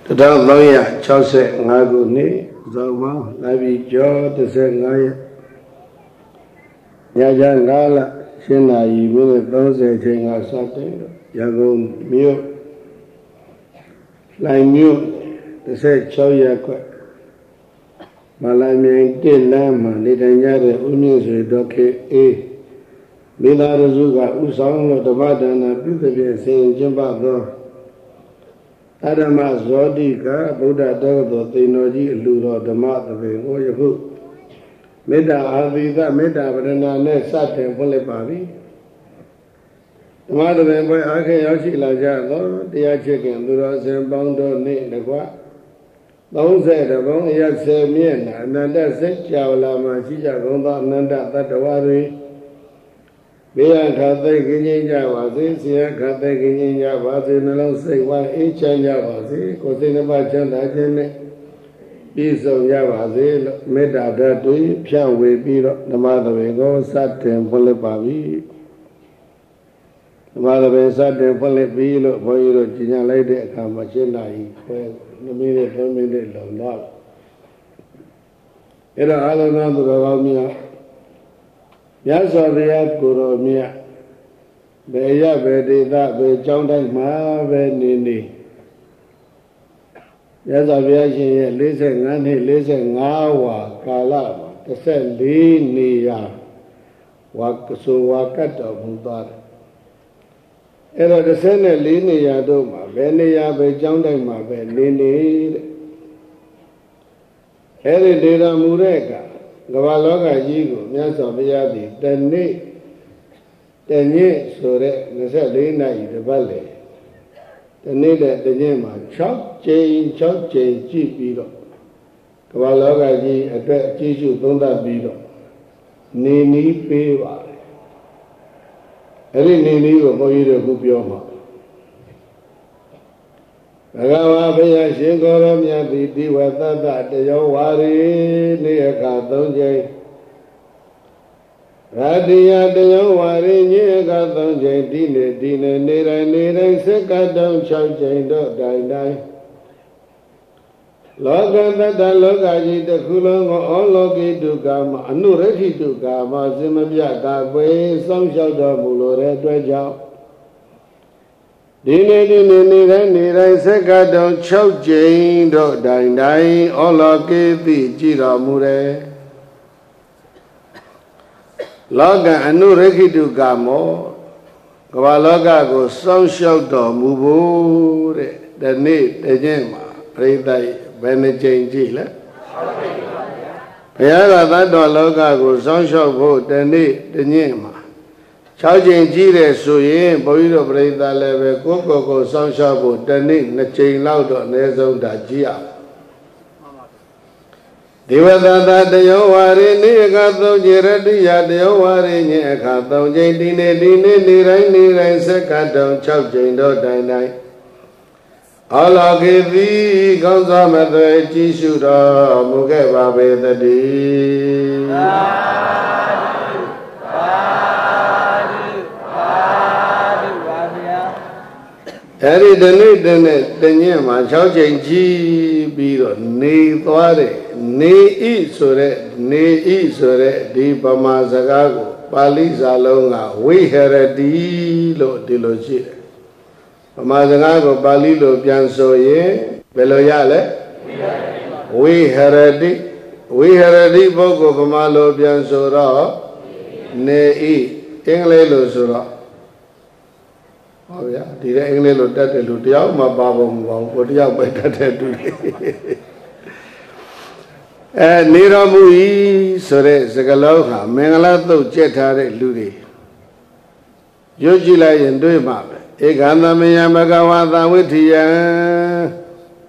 Tadang Loya Chose Ngaguni Zoma Nabi Jo Tese Ngaya Nyaja Ngala Shina Yimine Dose Chenga Sate Yagun Mio Lai Mio Tese Choya Kwa Malami Lama Nidanyare Unyuse Doke E Bila Razuga Usang Tabadana Pitabi Saint Jimba Adama Zodika, Buddha Dagado, Tinoji, Ludo, the Mother, Oyahu. Meda Avida, Meda, Vadana, Satin, Polepavi. The mother and boy Ake Yoshi Lajado, the Achikan, Duras and Bondo, Negua. Those said about Yase Miena, and then that said Chavalama, Chicha, Gonda, Nanda, Tatawari. Bian Kate Guinea Javasi, Sia Kate Guinea Javasi, no say why each and Javasi, Cosina Bachan, Piece of Javasi, made up that way, Pian way beat the mother way go, sat and Polepavi. The mother way sat and Polepilo, Boyo, Gina Lady, Kamachina, the minute of love. Era Alana to Ravamia. Yasavia Kuromia Beya Vedida Be Jonda Ma Venini Yasavia listen and he listen Awa Kalama the same Linia Wakata Mudar Era the same Linia Doma Venia Be Jonda Ma Venini Eri Dira Mureka Gavaloga Jigo, Nyasa Vyadi, Tene, Sore, Nasalina, the Valley. The Nida, the Nema, Chop Chain, Chipiro. Gavaloga Ji, a Jishu, Donda Bido. Nini Peva. Every Nini of Moira Gupioma. Agawa Baya Shingoram Yadi, Diwata, the Yawari, Niaka Donjay. Radia, the Yawari, Niaka Donjay, Dina, Nira, Seka, Don Chowjay, Dai. Loga, the Logaji, the Kulong, all Logi to Gama, Anureki to Gama, Zimabia, Way, some shelter, Mulore, Dredja. Nira, Seka, Don Chowjay, Dai, all Logi, the Jira Mure. Loga, Anureki to Gamo, Gavaloga go some shelter, Mubu, the need, the Jema, pray thy Benajay Jila. Payara, that Loga go some shelter, the need, the Jema. Charging Jire Suye, Boyo Breda Leve, Coco, Sanshabu, Dani, Nachain Laudo, Nezo da Gia. Divada de Yowari, Niagato, Jiradia, de Yowari, Niagato, Jadine, Nira, Sekato, Chowjando, Dinai. All I give thee, Gonzama, the Chishuda, Mugeva, the D. Harry the Nema, Chowjay G. Biro, Ne Thware, Ne Isore, Di Pamazagago, Pali Salonga, we had a dilo dilogi. Pamazagago, Balilo, Piansoye, Beloyale, we had a di Bogo, Pamalo, Piansora, Ne Englelo Sura. Oh, yeah, the English looked at the Lutia, my Baba, what do you have by that? And Niramui, Sore, Sagaloha, Mengalato, Jetare, Ludi. Yojila and Duima, Egana Miyamagawa, with you.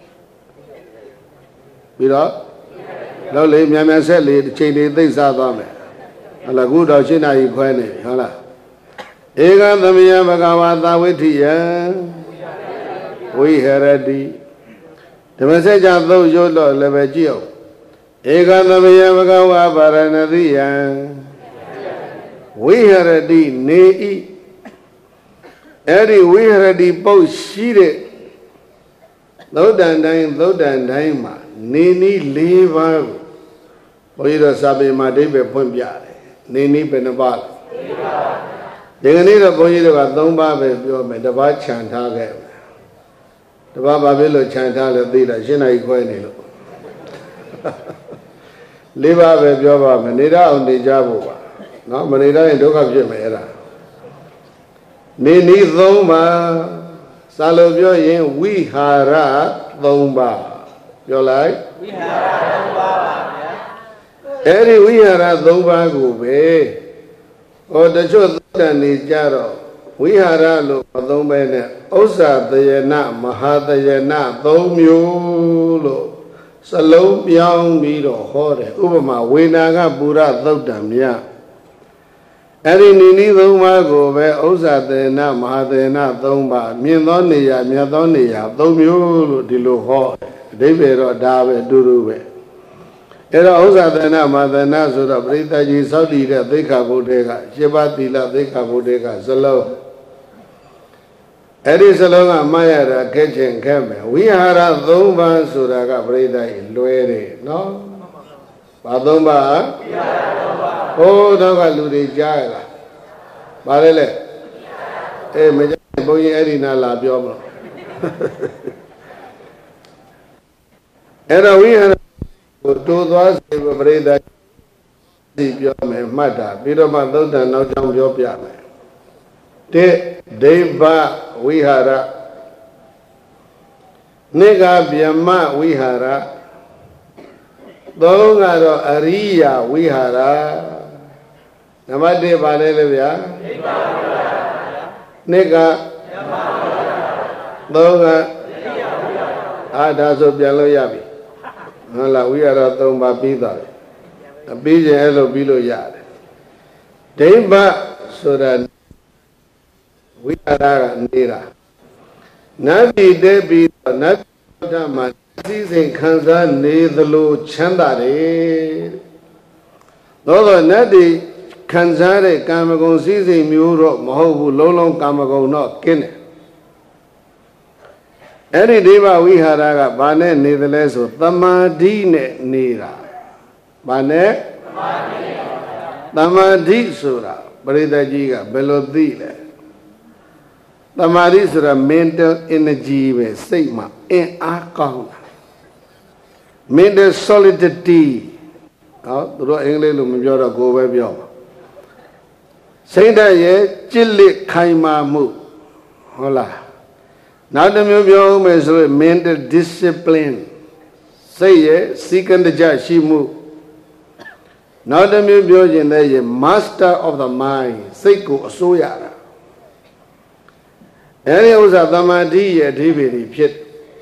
Without? No, leave me, I said, Chini, things are done. And a good Ochina, you quite Hala. Ega the Mia Bagawata with you. We heard a D. The message of those Yodo Levagio. Ega the Mia Bagawa Baranadia. We heard a D. Nei Eddie, we heard the boat sheeted သုတ်တန်တိုင်းမှာနေနည်း၄ပါးကိုဘုန်းကြီးတို့စာပေမှာအဓိပ္ပာယ်ဖွင့်ပြတယ်နေနည်းဘယ်နှပါးလဲ၄ပါးဒီကနေ့တော့ဘုန်းကြီးတို့က၃ပါးပဲပြောမယ်တစ်ပါးခြံထားခဲ့မယ်တစ်ပါးဘာဖြစ်လို့ခြံထားလဲသိလားရှင်းနိုင်ခွဲနေလို့၄ပါးပဲပြောပါမယ်နေရအောင်နေကြဖို့ပါနော်မနေရရင်ဒုက္ခဖြစ်မယ်အဲ့ဒါနေနည်း၃ပါးစာလို့ပြောရင်ဝိဟာရ၃ပါးပြောလိုက်ဝိဟာရ၃ပါးပါဗျာအဲ့ဒီဝိဟာရ၃ပါးကိုပဲဟောတချို့သုတ္တန်နေကြတော့ဝိဟာရလို့မသုံးပဲနဲ့ဥစ္စာတယနာမဟာတယနာ၃မျိုးလို့စလုံးပြောင်းပြီးတော့ဟောတယ်ဥပမာဝေနာကပုရသုတ်တံမြတ်အဲ့ဒီနိနီး၃ပါးကိုပဲဥစ္စာတယနာမဟာတယနာ၃ပါးမြင့်သောနေရာမြတ်သောနေရာ၃မျိုးလို့ဒီလိုဟောအဓိပ္ပာယ်တော့ဒါပဲအတူတူပဲအဲ့တော့ဥစ္စာတယနာမဟာတယနာဆိုတော့ပရိသတ်ကြီးစောင့်တည်တဲ့သိက္ခာပုဒ်တွေကရှင်းပါသီလသိက္ခာပုဒ်တွေကစလုံးအဲ့ဒီစလုံးကမှားရတာခက်ချင်ခက်မယ်ဝိဟာရ၃ပါးဆိုတာကပရိသတ်ကြီးလွဲတယ်နော်ဘာ၃ပါးဝိဟာရ၃ပါးဟိုတော့ကလူတွေကြားရလားဘာလဲလဲအေးမကြားဘုန်းကြီးအဲ့ဒီနာလာပြောမလို့အဲ့တော့ဝိဟာရကိုတိုးသွားစေပရိသတ်ဒီပြောမယ်မှတ်တာပြီးတော့မှသုတ်တန်နောက်ကြောင်းပြောပြမယ်တဲ့ဒိဗ္ဗဝိဟာရနိဂဗျမဝိဟာရသုံးကတော့အရိယဝိဟာရနံပါတ်1ပါလဲလေဗျာဒိဗ္ဗဝိဟာရနိဂဗျမဝိဟာရသုံးကအရိယဝိဟာရအားဒါဆိုပြန်လို့ရပြီဟုတ်လားဝိဟာရ၃ပါးပြီးသွားတယ်ပြီးရင်အဲ့လိုပြီးလို့ရတယ်ဒိဗ္ဗဆိုတာဝိဟာရကနေတာနတ်ပြည်တဲ့ပြီးတော့နတ်ဓမ္မစည်းစိမ်ခံစားနေသလိုချမ်းသာတယ်သို့သောနတ်တွေခံစားတဲ့ကာမဂုဏ်စည်းစိမ်မျိုးတော့မဟုတ်ဘူးလုံးလုံးကာမဂုဏ်တော့ကင်းတယ်အဲ့ဒီဒိဗ္ဗဝိဟာရကဘာနဲ့နေသလဲဆိုသမာဓိနဲ့နေတာဘာနဲ့သမာဓိဆိုတာပရိသတ်ကြီးကဘယ်လိုသိလဲသမာဓိဆိုတာ mental energy ပဲစိတ်မှာအင်အားကောင်းတာ mental solidity ဟောသူတို့အင်္ဂလိပ်လိုမပြောတော့ကိုယ်ပဲပြောပါစိတ်ဓာတ်ရဲ့ကြည်လက်ခိုင်မာမှုဟုတ်လားနောက်တစ်မျိုးပြောမယ်ဆိုရင် mental discipline စိတ်ရဲ့စီကံတကြရှိမှုနောက်တစ်မျိုးပြောရင်လည်း master of the mind စိတ်ကိုအစိုးရတာအဲဒီဥစ္စာသမာဓိရဲ့အဓိပ္ပာယ်ဖြစ်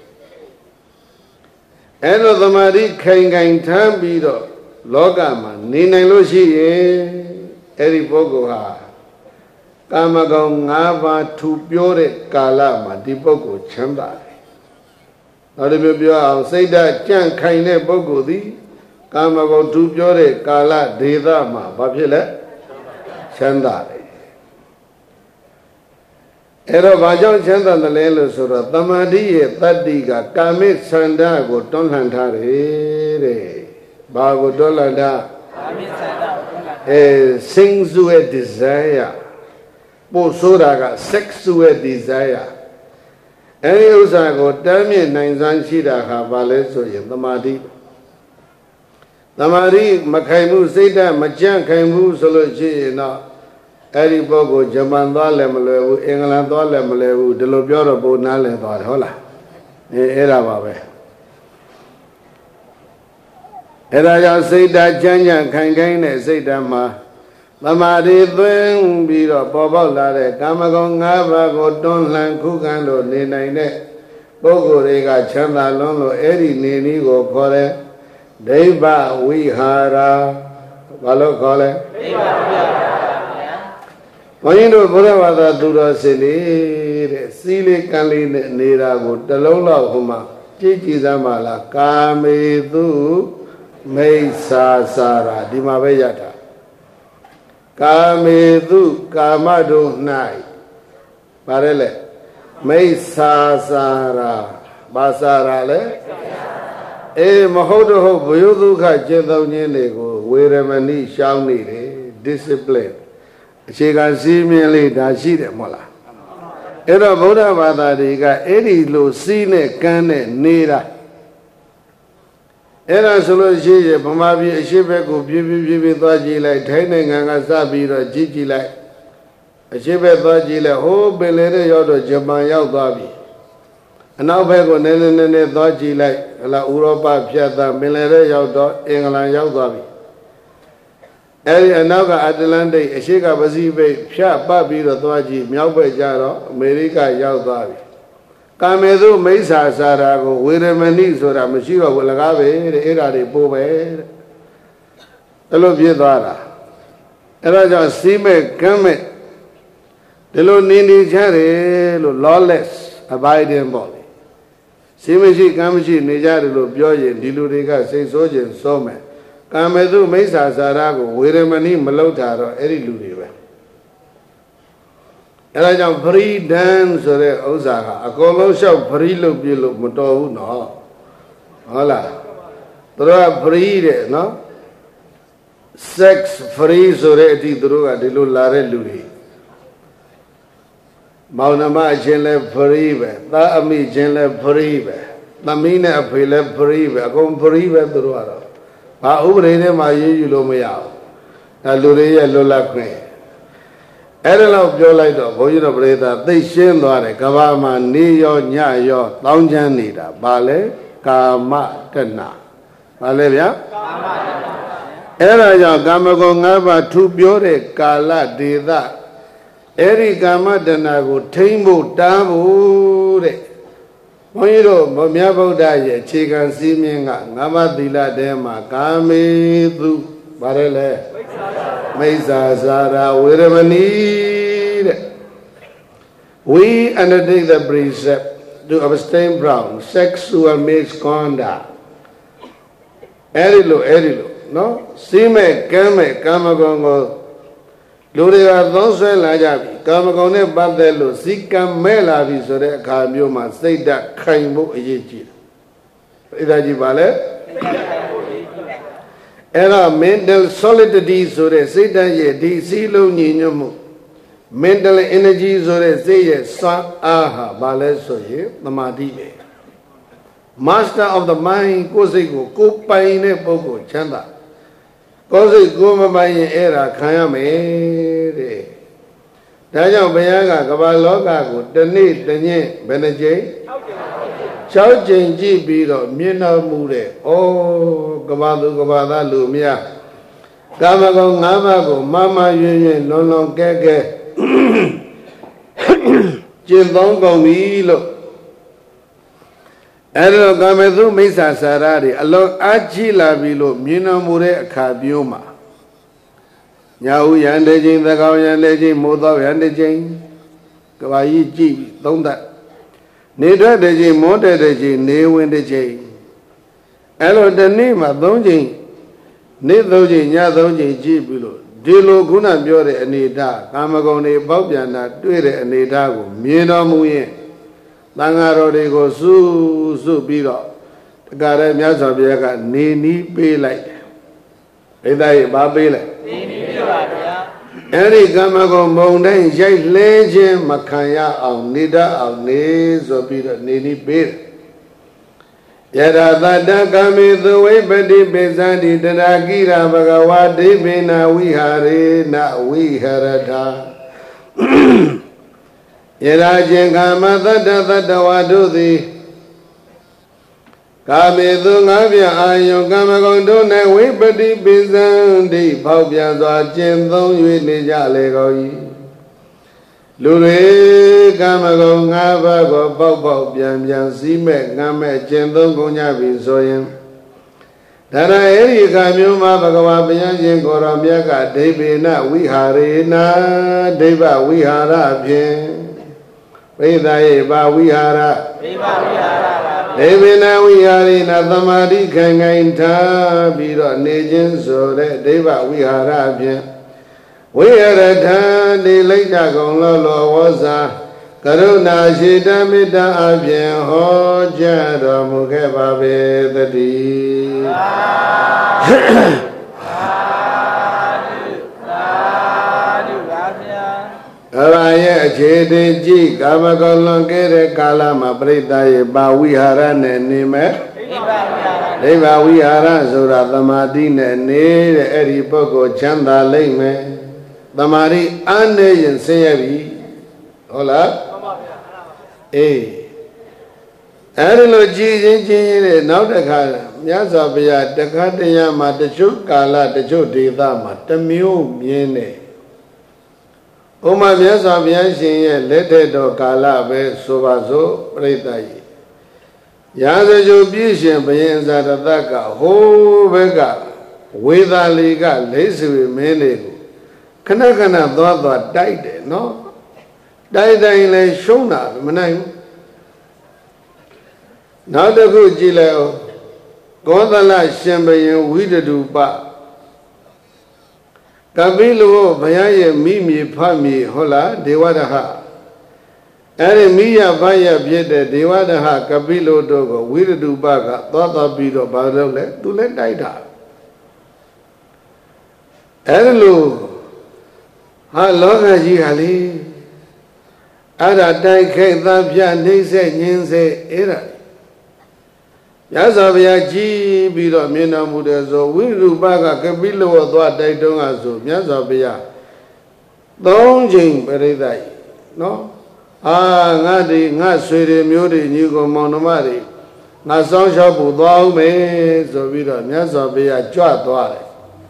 အဲလိုသမာဓိခိုင်ခိုင်ထမ်းပြီးတော့လောကမှာနေနိုင်လို့ရှိရင်အဲ့ဒီပုဂ္ဂိုလ်ဟာကာမဂုဏ်၅ပါးထူပြောတဲ့ကာလမှာဒီပုဂ္ဂိုလ်ချမ်းသာတယ်။နောက်တစ်မျိုးပြောအောင်စိတ်ဓာတ်ကြံ့ခိုင်တဲ့ပုဂ္ဂိုလ်သည်ကာမဂုဏ်ထူပြောတဲ့ကာလဒေသမှာဘာဖြစ်လဲချမ်းသာတယ်။အဲ့တော့ဘာကြောင့်ချမ်းသာတယ်လဲလို့ဆိုတော့သမာဓိရဲ့တတ္တိကကာမိသန္တာကိုတွန်းလှန်ထားတယ်တဲ့။ဘာကိုတွန်းလှန်တာကာမိသန္တာကိုတွန်းလှန်ထားsensual desire ပို့ဆိုတာက sexual desire အဲဒီဥစ္စာကိုတမ်းမြင့်နိုင်စွမ်းရှိတာဟာဘာလဲဆိုရင်သမာဓိသမာဓိမခိုင်မှုစိတ်ဓာတ်မကြံ့ခိုင်မှုဆိုလို့ရှိရင်တော့အဲ့ဒီပုဂ္ဂိုလ်ဂျပန်သွားလည်းမလွယ်ဘူးအင်္ဂလန်သွားလည်းမလွယ်ဘူးဒီလိုပြောတော့ပုံနားလည်သွားတယ်ဟုတ်လားအဲ့ဒါပါပဲအဲ့ဒါကြောင့်စိတ်ဓာတ်ကြံ့ကြံ့ခိုင်ခိုင်တဲ့စိတ်ဓာတ်မှာသမာဓိသွင်းပြီးတော့ပေါ်ပေါက်လာတဲ့ကာမဂုဏ်၅ပါးကိုတွန်းလှန်ခုခံလို့နေနိုင်တဲ့ပုဂ္ဂိုလ်တွေကချမ်းသာလွန်းလို့အဲ့ဒီနေနည်းကိုခေါ်တယ်ဒိဗ္ဗဝိဟာရဘာလို့ခေါ်လဲဒိဗ္ဗဝိဟာရဘုန်းကြီးတို့ဘုရားဘာသာသူတော်စင်လေးတဲ့စီးလေးကံလေးနဲ့နေတာကိုတလုံးလောက်ဟိုမှာကြည်ကြည်စမ်းပါလားကာမေသူမိစ္ဆာစာရာဒီမှာပဲရတာကာမေသူကာမတို့၌ဗါရဲလေမိစ္ဆာစာရာဘာစာရာလဲမဟုတ်တော့ဟုတ်ဘုယုဒုက္ခကျင့်သုံးခြင်းတွေကိုဝေရမဏိရှောင်းနေတယ် discipline အခြေခံစည်းမျဉ်းလေးဒါရှိတယ်မဟုတ်လားအဲ့တော့ဗုဒ္ဓဘာသာတွေကအဲ့ဒီလိုစီးနဲ့ကမ်းနဲ့နေတာအဲ့ဒါဆိုလို့ရှိရင်ဗမာပြည်အရှိဘက်ကိုပြင်းသွားကြည့်လိုက်ထိုင်းနိုင်ငံကစပြီးတော့ကြည့်လိုက်အရှိဘက်သွားကြည့်လိုက်ဟိုးပင်လယ်ထဲရောက်တော့ဂျပန်ရောက်သွားပြီအနောက်ဘက်ကိုနည်းသွားကြည့်လိုက်ဟလာဥရောပဖြတ်သားပင်လယ်ထဲရောက်တော့အင်္ဂလန်ရောက်သွားပြီအဲ့ဒီအနောက်ကအတ္တလန္တိတ်အရှိကပစိဖိတ်ဖြတ်ပတ်ပြီးတော့သွားကြည့်မြောက်ဘက်ကျတော့အမေရိကရောက်သွားပြီကာမေသုမိစ္ဆာစာရာကိုဝေရမဏိဆိုတာမရှိတော့ဘူးလကားပဲတဲ့အဲ့ဒါတွေပို့ပဲတဲ့အဲ့လိုဖြစ်သွားတာအဲ့ဒါကြောင့်စီးမဲ့ကမ်းမဲ့ဒီလိုနေချတယ်လို့ lawless abiding ပေါ့လေစီးမရှိကမ်းမရှိနေကြတယ်လို့ပြောရင်ဒီလူတွေကစိတ်ဆိုးခြင်းစောမယ်ကာမေသုမိစ္ဆာစာရာကိုဝေရမဏိမလောက်တာတော့အဲ့ဒီလူတွေပဲအဲ့ဒါကြောင့် freedom ဆိုတဲ့ဥစ္စာကအကုန်လုံးလျှောက် free လုပ်ပြလို့မတော်ဘူးနော်ဟုတ်လားသူတို့က free တဲ့နော် sex free ဆိုတဲ့အထိသူတို့ကဒီလိုလာတဲ့လူတွေမောင်နှမအချင်းလဲ free ပဲသားအမိချင်းလဲ free ပဲသမီးနဲ့အဖေလဲ free ပဲအကုန် free ပဲသူတို့ကတော့ဘာဥပဒေနဲ့မှရေးယူလို့မရဘူးဒါလူတွေရဲ့လွတ်လပ်ခွင့်အဲ့ဒါလောက်ပြောလိုက်တော့ဘုန်းကြီးတို့ပရိသတ်သိရှင်းသွားတယ်ကဘာမှာနေရောညရောတောင်းချမ်းနေတာဘာလဲကာမတဏဘာလဲဗျာကာမတဏအဲ့ဒါကြောင့်ကာမဂုဏ်၅ပါးထူပြောတဲ့ကာလဒေသအဲ့ဒီကာမတဏကိုထိမ့်ဖို့တားဖို့တဲ့ဘုန်းကြီးတို့မြတ်ဗုဒ္ဓရဲ့အခြေခံစည်းမျဉ်းက၅ပါးသီလထဲမှာကာမေသုဘာလဲလဲမိစ္ဆာစာရာဝေရမဏိတဲ့ we undertake the precept to abstain from sexual misconduct အဲ့ဒီလိုနော်စီးမဲ့ကမ်းမဲ့ကာမဂုဏ်ကိုလူတွေကသုံးဆွဲလာကြပြီကာမဂုဏ်နဲ့ပတ်သက်လို့စီကံမဲ့လာပြီဆိုတဲ့အခါမျိုးမှာစိတ်ဓာတ်ခိုင်ဖို့အရေးကြီးတယ်အဲ့ဒါကြီးပါလေအဲ့တော့ mental solidity ဆိုတဲ့စိတ်ဓာတ်ရဲ့ဒီစည်းလုံးညီညွတ်မှု mental energy ဆိုတဲ့စိတ်ရဲ့စွမ်းအားဟာဘာလဲဆိုရင်သမာဓိပဲ master of the mind ကိုယ်စိတ်ကိုပိုင်တဲ့ပုဂ္ဂိုလ်ချမ်းသာကိုယ်စိတ်ကိုမပိုင်ရင်အဲ့ဒါခံရမယ်တဲ့ဒါကြောင့်ဘုရားကကမ္ဘာလောကကိုတစ်နေ့တစ်ညဘယ်နှကြိမ်6 ကြိမ်ကြည့်ပြီးတော့မြင်တော်မူတဲ့ဩကမ္ဘာသူကမ္ဘာသားလူများကာမဂုဏ်၅ပါးကိုမမရွင်ရွင်လွန်လွန်ကဲကဲကျင့်သုံးကုန်ပြီလို့အဲ့တော့ကာမေသုမိစ္ဆာစာရတွေအလွန်အားကြီးလာပြီလို့မြင်တော်မူတဲ့အခါမျိုးမှာညာဥယံတစ်ချိန်သကောင်ယံတစ်ချိန်မိုးသောယံတစ်ချိန်ကဘာကြီးကြည့်ပြီးသုံးသပ်နေထွက်တစ်ချိန်မောတဲ့တစ်ချိန်နေဝင်တစ်ချိန်အဲ့လိုတစ်နေ့မှာ၃ချိန်နေ့၃ချိန်ည၃ချိန်ကြည့်ပြီးလို့ဒီလိုခုနပြောတဲ့အနေထားကာမဂုဏ်တွေပေါက်ပြန်တာတွေ့တဲ့အနေထားကိုမြင်တော်မူရင်သံဃာတော်တွေကိုစုပြီးတော့တခါတည်းမြတ်စွာဘုရားကနေနီးပေးလိုက်တယ်ဘိသားကြီးဘာပေးလိုက်နေနီးပေးပါဗျာအဲ့ဒီကာမဂုဏ်မုံတိုင်းရိုက်လဲခြင်းမခံရအောင်နေတတ်အောင်နေဆိုပြီးတော့နေနီးပေးတယ်ယရသတ္တကာမေသဝိပတိပိသန္တိတရာကိရဘဂဝါဒိဗေနဝိဟာရေနဝိဟရထာယရာခြင်းကာမသတ္တဝါတို့သည်ကာမေသူငါးပြအာယုကာမဂုဏ်တို့၌ဝိပတိပိသန္တိဖောက်ပြန်စွာကျင့်သုံး၍နေကြလေကုန်၏လူတွေကာမဂုဏ်၅ပါးကိုပေါက်ပြန်စီးမဲ့ငမ်းမဲ့ကျင့်သုံးကုန်ကြပြီဆိုရင်ဒါရအဲ့ဒီအခါမျိုးမှာဘဂဝါဘုရားရှင်ကိုယ်တော်မြတ်ကဒိဗေနဝိဟာရေနဒိဗဝိဟာရဖြင့်ဝိသယေဘာဝိဟာရဒိဗဝိဟာရဒိဗေနဝိဟာရေနသမာဓိခိုင်ထားပြီးတော့နေခြင်းဆိုတဲ့ဒိဗဝိဟာရဖြင့်ဝိရထံဒီလိဋ္ဌကုံလောဝောဇာကရုဏာရှိတမေတ္တာအပြင်ဟောကြားတော်မူခဲ့ပါပေသတည်းအဘရဲ့အခြေတည်ကြည့်ကာမဂုဏ်လွန်ကဲတဲ့ကာလမှာပြိတ္တရဲ့ပါဝိဟာရနဲ့နေမဲ့ဒိဗ္ဗဝိဟာရဆိုတာသမာဓိနဲ့နေတဲ့အဲ့ဒီပုဂ္ဂိုလ်ချမ်းသာလိမ့်မယ်သမာဓိအားနေရင်ဆင်းရဲပြီဟုတ်လားအေးအဲ့ဒီလိုကြည်ချင်းနဲ့နောက်တစ်ခါမြတ်စွာဘုရားတခါတရံမှာတချို့ကာလတချို့ဒေသမှာတမျိုးမြင်းနေဥမာမြတ်စွာဘုရားရှင်ရဲ့လက်ထက်တော်ကာလပဲဆိုပါစို့ပြိတ္တကြီးရာဇဂိုပြည့်ရှင်ဘယင်ဇာတတကဟိုးဘက်ကဝေသာလီကလိတ်ဆွေမင်းလေးကိုခဏခဏသွားတိုက်တယ်နော်တိုက်တိုင်းလဲရှုံးတာမနိုင်ဘူးနောက်တစ်ခုကြည့်လိုက်အောင်ကောသလရှင်ဘယင်ဝိတတုပကပိလောဘုရားရဲ့မိမြေဖမြေဟုတ်လားဒေဝရဟအဲ့ဒီမိယဖယဖြစ်တဲ့ဒေဝရဟကပိလောတို့ကိုဝိရတုပကသွားပြီးတော့ဘာလုပ်လဲသူလည်းတိုက်တာအဲ့ဒီလိုဟာလောကကြီးဟာလေအဲ့ဒါတိုက်ခိုက်သတ်ပြနှိမ့်ဆက်ညင်းစေအဲ့ဒါရသော်ဘုရားကြည်ပြီးတော့မြင်တော်မူတဲ့ဆိုဝိရူပကကပိလောသွားတိုက်တုံးကဆိုမြတ်စွာဘုရား၃ချိန်ပြိဋ္ဌာယနော်ငါဒီငါဆွေတွေမျိုးတွေညီကောင်မောင်နှမတွေငါစောင်းရှောက်ဖို့သွားအောင်မယ်ဆိုပြီးတော့မြတ်စွာဘုရားကြွသွားတယ်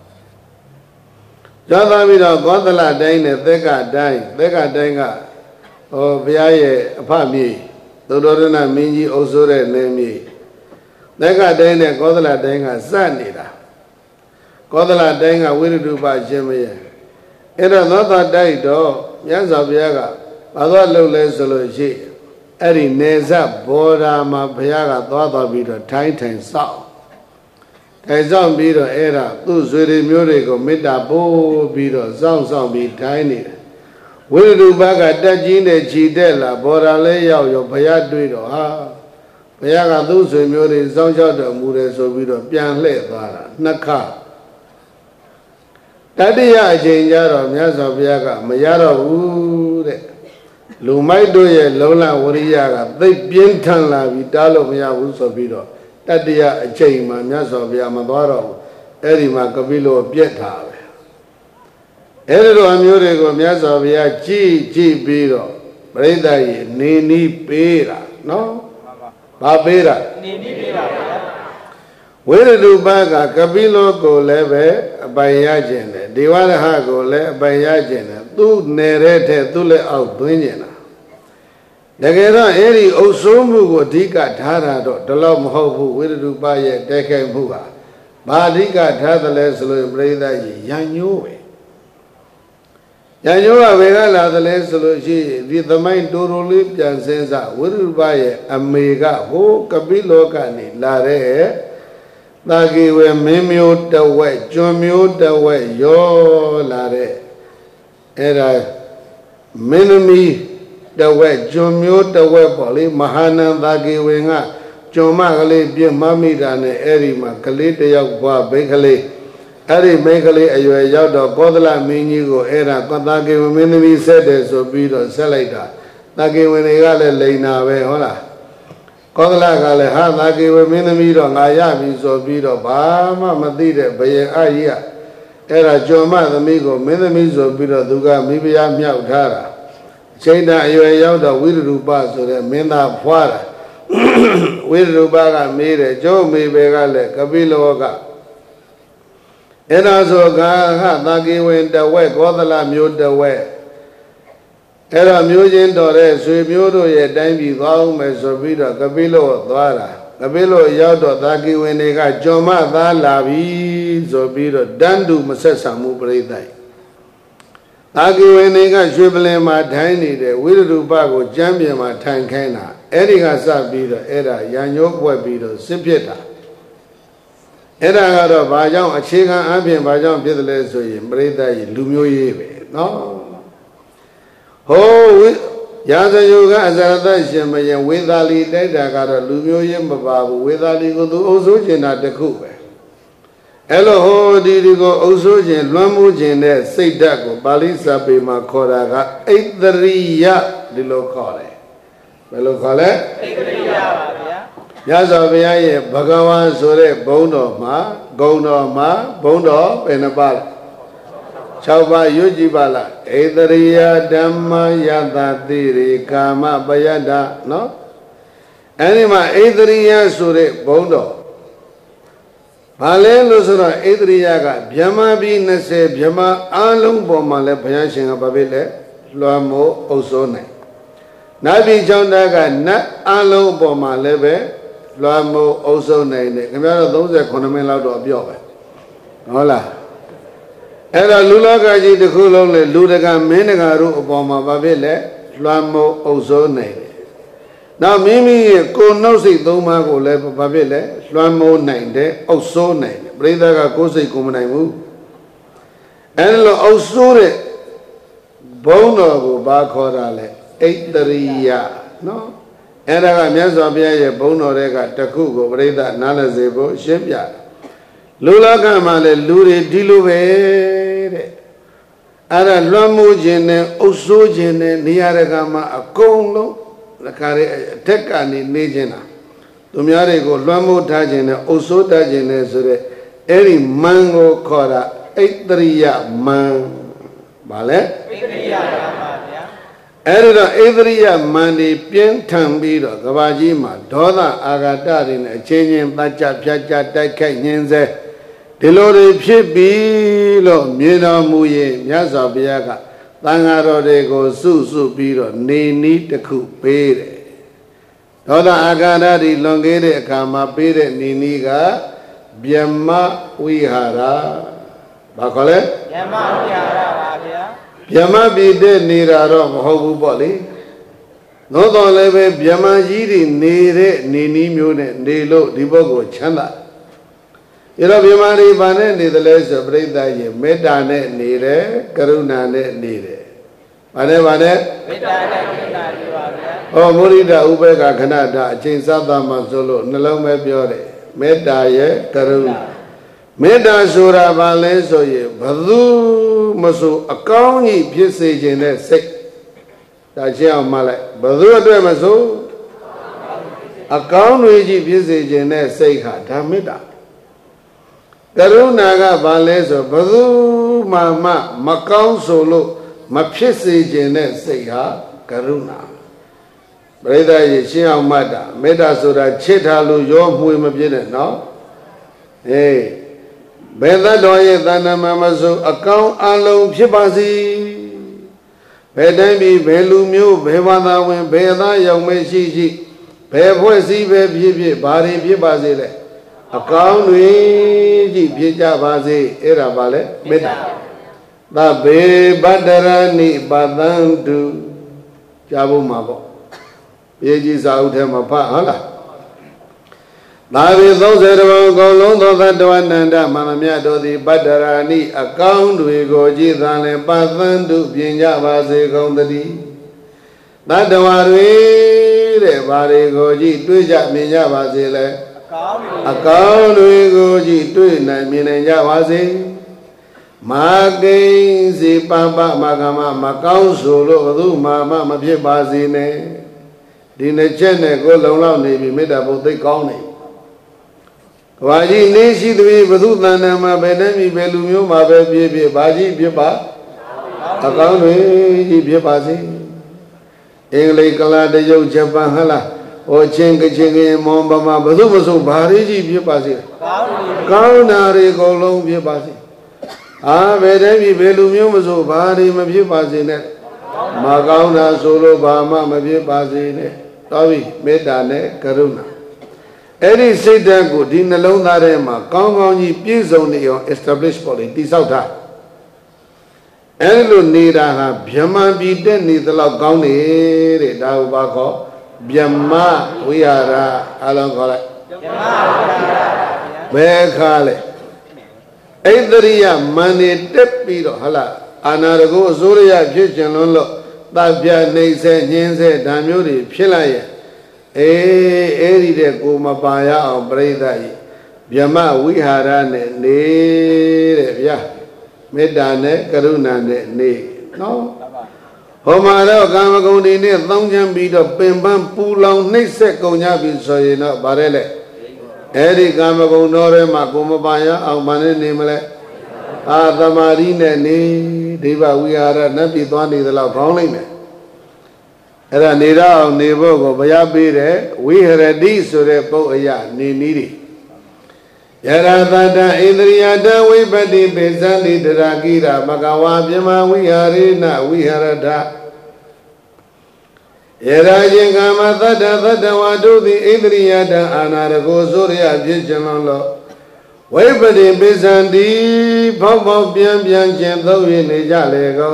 ကြွသွားပြီးတော့ကောသလတိုင်းနဲ့သက်ကတိုင်းကဘုရားရဲ့အဖမြေသုတ္တရဏမင်းကြီးအုပ်စိုးတဲ့နေမြေသက်ကတိုင်းနဲ့ကောသလတိုင်းကစနေတာကောသလတိုင်းကဝိရတုပရှင်မရဲ့အဲ့တော့သောတိုက်တော့မြတ်စွာဘုရားကဘာသွားလုပ်လဲဆိုလို့ရှိအဲ့ဒီနေဇဘောဓာမှာဘုရားကသွားပြီးတော့ထိုင်စောင့်ပြီးတော့အဲ့ဒါသူ့ဆွေတွေမျိုးတွေကိုမေတ္တာပို့ပြီးတော့စောင့်ပြီးထိုင်နေတယ်ဝိရတုပကတက်ကြီးနဲ့ခြိတက်လာဘောဓာလေးရောက်ရောဘုရားတွေ့တော့ဘုရားကသူ့ဆွေမျိုးတွေစောင့်ရှောက်တော်မူတယ်ဆိုပြီးတော့ပြန်လှည့်သွားတာနှစ်ခါတတိယအချိန်ကျတော့မြတ်စွာဘုရားကမရတော့ဘူးတဲ့လူမိုက်တို့ရဲ့လုံလဝရိယကသိပ်ပြင်းထန်လာပြီးတားလို့မရဘူးဆိုပြီးတော့တတိယအချိန်မှာမြတ်စွာဘုရားမသွားတော့ဘူးအဲ့ဒီမှာကပိလောပြက်တာပဲအဲ့ဒီလိုအမျိုးတွေကိုမြတ်စွာဘုရားကြည်ပြီးတော့ပရိသတ်ကြီးနေနီးပေးတာနော်ဘာပေးတာနေနီးပေးတာဗျာဝိရတုပကကပိလောကိုလည်းပဲအပိုင်ရခြင်းတယ်ဒေဝရဟကိုလည်းအပိုင်ရခြင်းတယ်သူနေတဲ့ထက်သူလည်းအောက်သွင်းခြင်းတာတကယ်တော့အဲ့ဒီအုပ်စိုးမှုကိုအဓိကထားတာတော့ဒီလောက်မဟုတ်ဘူးဝိရတုပရဲ့တိုက်ခိုက်မှုဟာဘာအဓိကထားတယ်လဲဆိုလို့ပြိဿကြီးရံညိုးပဲရံညိုးကဘယ်ကလာတယ်လဲဆိုလို့ရှိရင်ဒီသမိုင်းတိုးလေးပြန်စင်းစားဝိရတုပရဲ့အမေကဟိုကပိလောကနေလာတဲ့သာကေဝေမင်းမျိုးတဝက်ကျွန်းမျိုးတဝက်ရောလာတဲ့အဲ့ဒါမင်းသမီးတဝက်ကျွန်းမျိုးတဝက်ပေါ့လေမဟာနန္သာကေဝေကကျွန်းမကလေးပြင်းမမိတာနဲ့အဲ့ဒီမှာကလေးတယောက်ဘွားဘိကလေးအဲ့ဒီမိန်းကလေးအရွယ်ရောက်တော့ကောသလမင်းကြီးကိုအဲ့ဒါသာကေဝေမင်းသမီးဆက်တယ်ဆိုပြီးတော့ဆက်လိုက်တာသာကေဝေတွေကလည်းလိန်တာပဲဟုတ်လားကောသလကလည်းဟာသာကေဝေမင်းသမီးတော့ငါရပြီဆိုပြီးတော့ဘာမှမသိတဲ့ဘယင်အကြီးကအဲ့ဒါကျော်မသမီးကိုမင်းသမီးဆိုပြီးတော့သူကမိဖုရားမြောက်ထားတာအချိန်တန်အရွယ်ရောက်တော့ဝိရတုပဆိုတဲ့မင်းသားဖွားတာဝိရတုပကမေးတယ်ကျိုးမေပဲကလည်းကပိလောကအဲ့ဒါဆိုကသာကေဝင်တဝက်ကောသလမျိုးတဝက်အဲ့တော့မျိုးချင်းတော်တဲ့ဆွေမျိုးတို့ရဲ့တိုင်းပြည်သွားအောင်မယ်ဆိုပြီးတော့ကပိလောသွားတာကပိလောရောက်တော့သာကိဝင်တွေကကျော်မသားလာပြီဆိုပြီးတော့တန်းတူမဆက်ဆံမှုပြိဿိုက်သာကိဝင်တွေကရွှေပလင်မှာထိုင်နေတဲ့ဝိရတုပကိုကျမ်းပြင်မှာထိုင်ခိုင်းတာအဲ့ဒီကစပြီးတော့အဲ့ဒါရံညိုးပွက်ပြီးတော့စစ်ဖြစ်တာအဲ့ဒါကတော့ဘာကြောင့်အခြေခံအပြင်ဘာကြောင့်ဖြစ်တယ်လဲဆိုရင်ပြိဿိုက်လူမျိုးရေးပဲနော်ဟိုရာဇယုကအဇရတရှင်မယဝေသာလီတိုက်တာကတော့လူမျိုးရေးမပါဘူးဝေသာလီကိုသူအုပ်စိုးခြင်းတာတခုပဲအဲ့လိုဟောဒီကိုအုပ်စိုးခြင်းလွှမ်းမိုးခြင်းတဲ့စိတ်ဓာတ်ကိုပါဠိစာပေမှာခေါ်တာကဣတရိယဒီလိုခေါ်တယ်ဘယ်လိုခေါ်လဲဣတရိယပါဗျာမြတ်စွာဘုရားရဲ့ဘဂဝါဆိုတဲ့ဘုန်းတော်မှာဂုဏ်တော်မှာဘုန်းတော်ဘယ်နှပါလဲ6ပါးရွတ်ကြည့်ပါလားဣတရိယဓမ္မယတတိရိကာမပယတ္တနော်အဲ့ဒီမှာဣတရိယဆိုတဲ့ဘုန်းတော်ဘာလဲလို့ဆိုတော့ဣတရိယကဗျမပြီး20ဗျမအားလုံးပေါ်မှာလဲဘုရားရှင်ကဘာဖြစ်လဲလွှမ်းမိုးအုပ်စိုးနိုင်နတ်ပြည်ကျောင်းသားကနတ်အားလုံးပေါ်မှာလဲပဲလွှမ်းမိုးအုပ်စိုးနိုင်တယ်ခင်ဗျားတို့38မိနစ်လောက်တော့အပြော့ပဲဟုတ်လားအဲ့တော့လူလောကကြီးတစ်ခုလုံးလေလူတကာမင်းတကာတို့အပေါ်မှာဘာဖြစ်လဲလွှမ်းမိုးအုပ်စိုးနိုင်တယ်နောက်မိမိရဲ့ကိုယ်နှုတ်စိတ်သုံးပါးကိုလည်းဘာဖြစ်လဲလွှမ်းမိုးနိုင်တယ်အုပ်စိုးနိုင်တယ်ပရိသတ်ကကိုယ်စိတ်ကိုမနိုင်ဘူးအဲ့လိုအုပ်စိုးတဲ့ဘုန်းတော်ကိုဘာခေါ်တာလဲဣတရိယနော်အဲ့ဒါကမြတ်စွာဘုရားရဲ့ဘုန်းတော်တွေကတခုကိုပရိသတ်နားလည်စေဖို့ရှင်းပြလူလောကမှာလည်းလူတွေဒီလိုပဲတဲ့အဲ့ဒါလွှမ်းမိုးခြင်းနဲ့အုပ်စိုးခြင်းနဲ့နေရာတကာမှာအကုန်လုံးလက်ခါရဲအထက်ကနေနေခြင်းတာသူများတွေကိုလွှမ်းမိုးထားခြင်းနဲ့အုပ်စိုးတတ်ခြင်းနဲ့ဆိုတဲ့အဲ့ဒီမန်ကိုခေါ်တာဣတရိယမန်ဗာလဲဣတရိယပါဗျာအဲ့ဒီတော့ဣတရိယမန်ဒီပြင်းထန်ပြီးတော့ကဘာကြီးမှာဒေါသအာဃာတတွေနဲ့အချင်းချင်းတတ်ကြဖြတ်ကြတိုက်ခိုက်ညှင်းဆဲဒီလိုတွေဖြစ်ပြီးလို့မြင်တော်မူရင်မြတ်စွာဘုရားကသံဃာတော်တွေကိုစုပြီးတော့နေနီးတစ်ခုပေးတယ်ဒေါသအာဃာတတွေလွန်ခဲ့တဲ့အခါမှာပေးတဲ့နေနီးကဗျမဝိဟာရဘာခေါ်လဲဗျမဝိဟာရပါဗျာဗျမပြည်တဲ့နေတာတော့မဟုတ်ဘူးပေါ့လေသို့တော်လည်းပဲဗျမကြီးတွေနေတဲ့နေနီးမျိုးနဲ့နေလို့ဒီဘက်ကိုချမ်းသာအဲ့တော့ဗျမတွေဘာနဲ့နေတယ်လဲဆိုပြိဿရေမေတ္တာနဲ့နေတယ်ကရုဏာနဲ့နေတယ်ဘာနဲ့မေတ္တာနဲ့ကရုဏာတွေပါဗျာဟောမုရိဒဥပေက္ခခဏတာအချိန်စသမှာဆိုလို့နှလုံးပဲပြောတယ်မေတ္တာရဲ့ကရုဏာမေတ္တာဆိုတာဘာလဲဆိုရင်ဘသူမဆိုအကောင်းကြီးဖြစ်စေခြင်းနဲ့စိတ်ဒါချင်းအောင်မှလိုက်ဘသူအတွက်မဆိုအကောင်းတွေကြီးဖြစ်စေခြင်းနဲ့စိတ်ဟာဒါမေတ္တာကရုဏာကဘာလဲဆိုဘသူမှမကောင်းဆိုလို့မဖြစ်စေခြင်းနဲ့စိတ်ဟာကရုဏာပရိသတ်ရေရှင်းအောင်မှတ်တာမေတ္တာဆိုတာချစ်ထားလို့ရောမှွေမပြည့်နဲ့နော်ဟေးဘယ်သတ္တောရဲ့တဏ္ဍမမဆိုအကောင်းအလုံးဖြစ်ပါစေဘယ်တိုင်းပြည်ဘယ်လူမျိုးဘယ်ဘာသာဝင်ဘယ်အသားရောက်မရှိဘယ်ဖွဲ့စည်းပဲဖြစ်ဘာတွေဖြစ်ပါစေလဲအကောင်းတွေကြီးဖြစ်ကြပါစေအဲ့ဒါပါလေမေတ္တာသဗ္ဗေပတ္တရဏိပသံတုကြားဖို့မှာပေါ့ပြေကြီးစာအုပ်ထဲမှာဖတ်ဟုတ်လားသာဝေ30ဘုံအကုန်လုံးသောသတ္တဝနန္ဒမမမြတ်တို့သည်ပတ္တရာဏိအကောင်းတွေကိုကြည်သာလဲပသံတုပြင်ကြပါစေကုန်သတည်းတတ္တဝါတွေတဲ့ဘာတွေကိုကြည်တွေ့ကြမြင်ကြပါစေလဲအကောင်းတွေကိုကြည်တွေ့နိုင်မြင်နိုင်ကြပါစေမာကိဉ္စီပပမကမမကောင်းဆိုလို့ဘုသူမဖြစ်ပါစေနဲ့ဒီနှစ်ချက်နဲ့ကိုလုံလောက်နေပြီမေတ္တာဘုသိကောင်းနေကဘာကြီးနေရှိသည်ဘုသူတဏ္ဍာမှာဘယ်တည်းမြည်ဘယ်လူမျိုးမှာပဲဖြစ်ဘာကြီးဖြစ်ပါအကောင်းတွေကြီးဖြစ်ပါစေအင်္ဂလိပ်ကလာတရုတ်ဂျပန်ဟလားဟိုချင်းကချင်းကမောင်ဗမာဘုသူမဆိုဘာတွေကြီးဖြစ်ပါစေကောင်းတာတွေအကုန်လုံးဖြစ်ပါစေဘယ်တည်းမြည်ဘယ်လူမျိုးမဆိုဘာတွေမဖြစ်ပါစေနဲ့မကောင်းတာဆိုလို့ဘာမှမဖြစ်ပါစေနဲ့တော်ပြီမေတ္တာနဲ့ကရုဏာအဲ့ဒီစိတ်ဓာတ်ကိုဒီနှလုံးသားထဲမှာကောင်းကောင်းကြီးပြည့်စုံနေအောင် establish ပေါ်လေတိဆောက်တာအဲ့လိုနေတာဟာဗြဟ္မံပြည်တက်နေသလောက်ကောင်းနေတဲ့ဒါကိုဘာခေါ်ဗြဟ္မဝိဟာရအလုံးခေါ်လိုက်ဗြဟ္မဝိဟာရဘယ်ခါလဲဣတရိယမန်နေတက်ပြီးတော့ဟလာအာနာရကိုအစိုးရဖြစ်ခြင်းလုံးလို့ Tapia Nase, Yense, Damuri, Pilaya, Eri Kumapaya or Breda, Yama, Wihara, Ne, Medane, Karuna, Ne, no. Homaro, Gamagoni, Longan beat of Pimbam, Pulong, Nase, Konyabi, so you know, Barele. Eri Gamagonore, Makumabaya, Almane, Nimele. The marine ni Deva we are Nabi Dwani the love only me. Era Nira Nebo Bayabire, we had a diesel poya ni needy. Yara Dada Indriada, we badi Bezandi, the Ragira, Magawa, Yama, we are in, we are a da. Yara Yangama, the Wadu, the Indriada, Anarago, Zoria, Jijanolo. Webadi Bizandi, Bobo Bian Bian, though in the Jalego.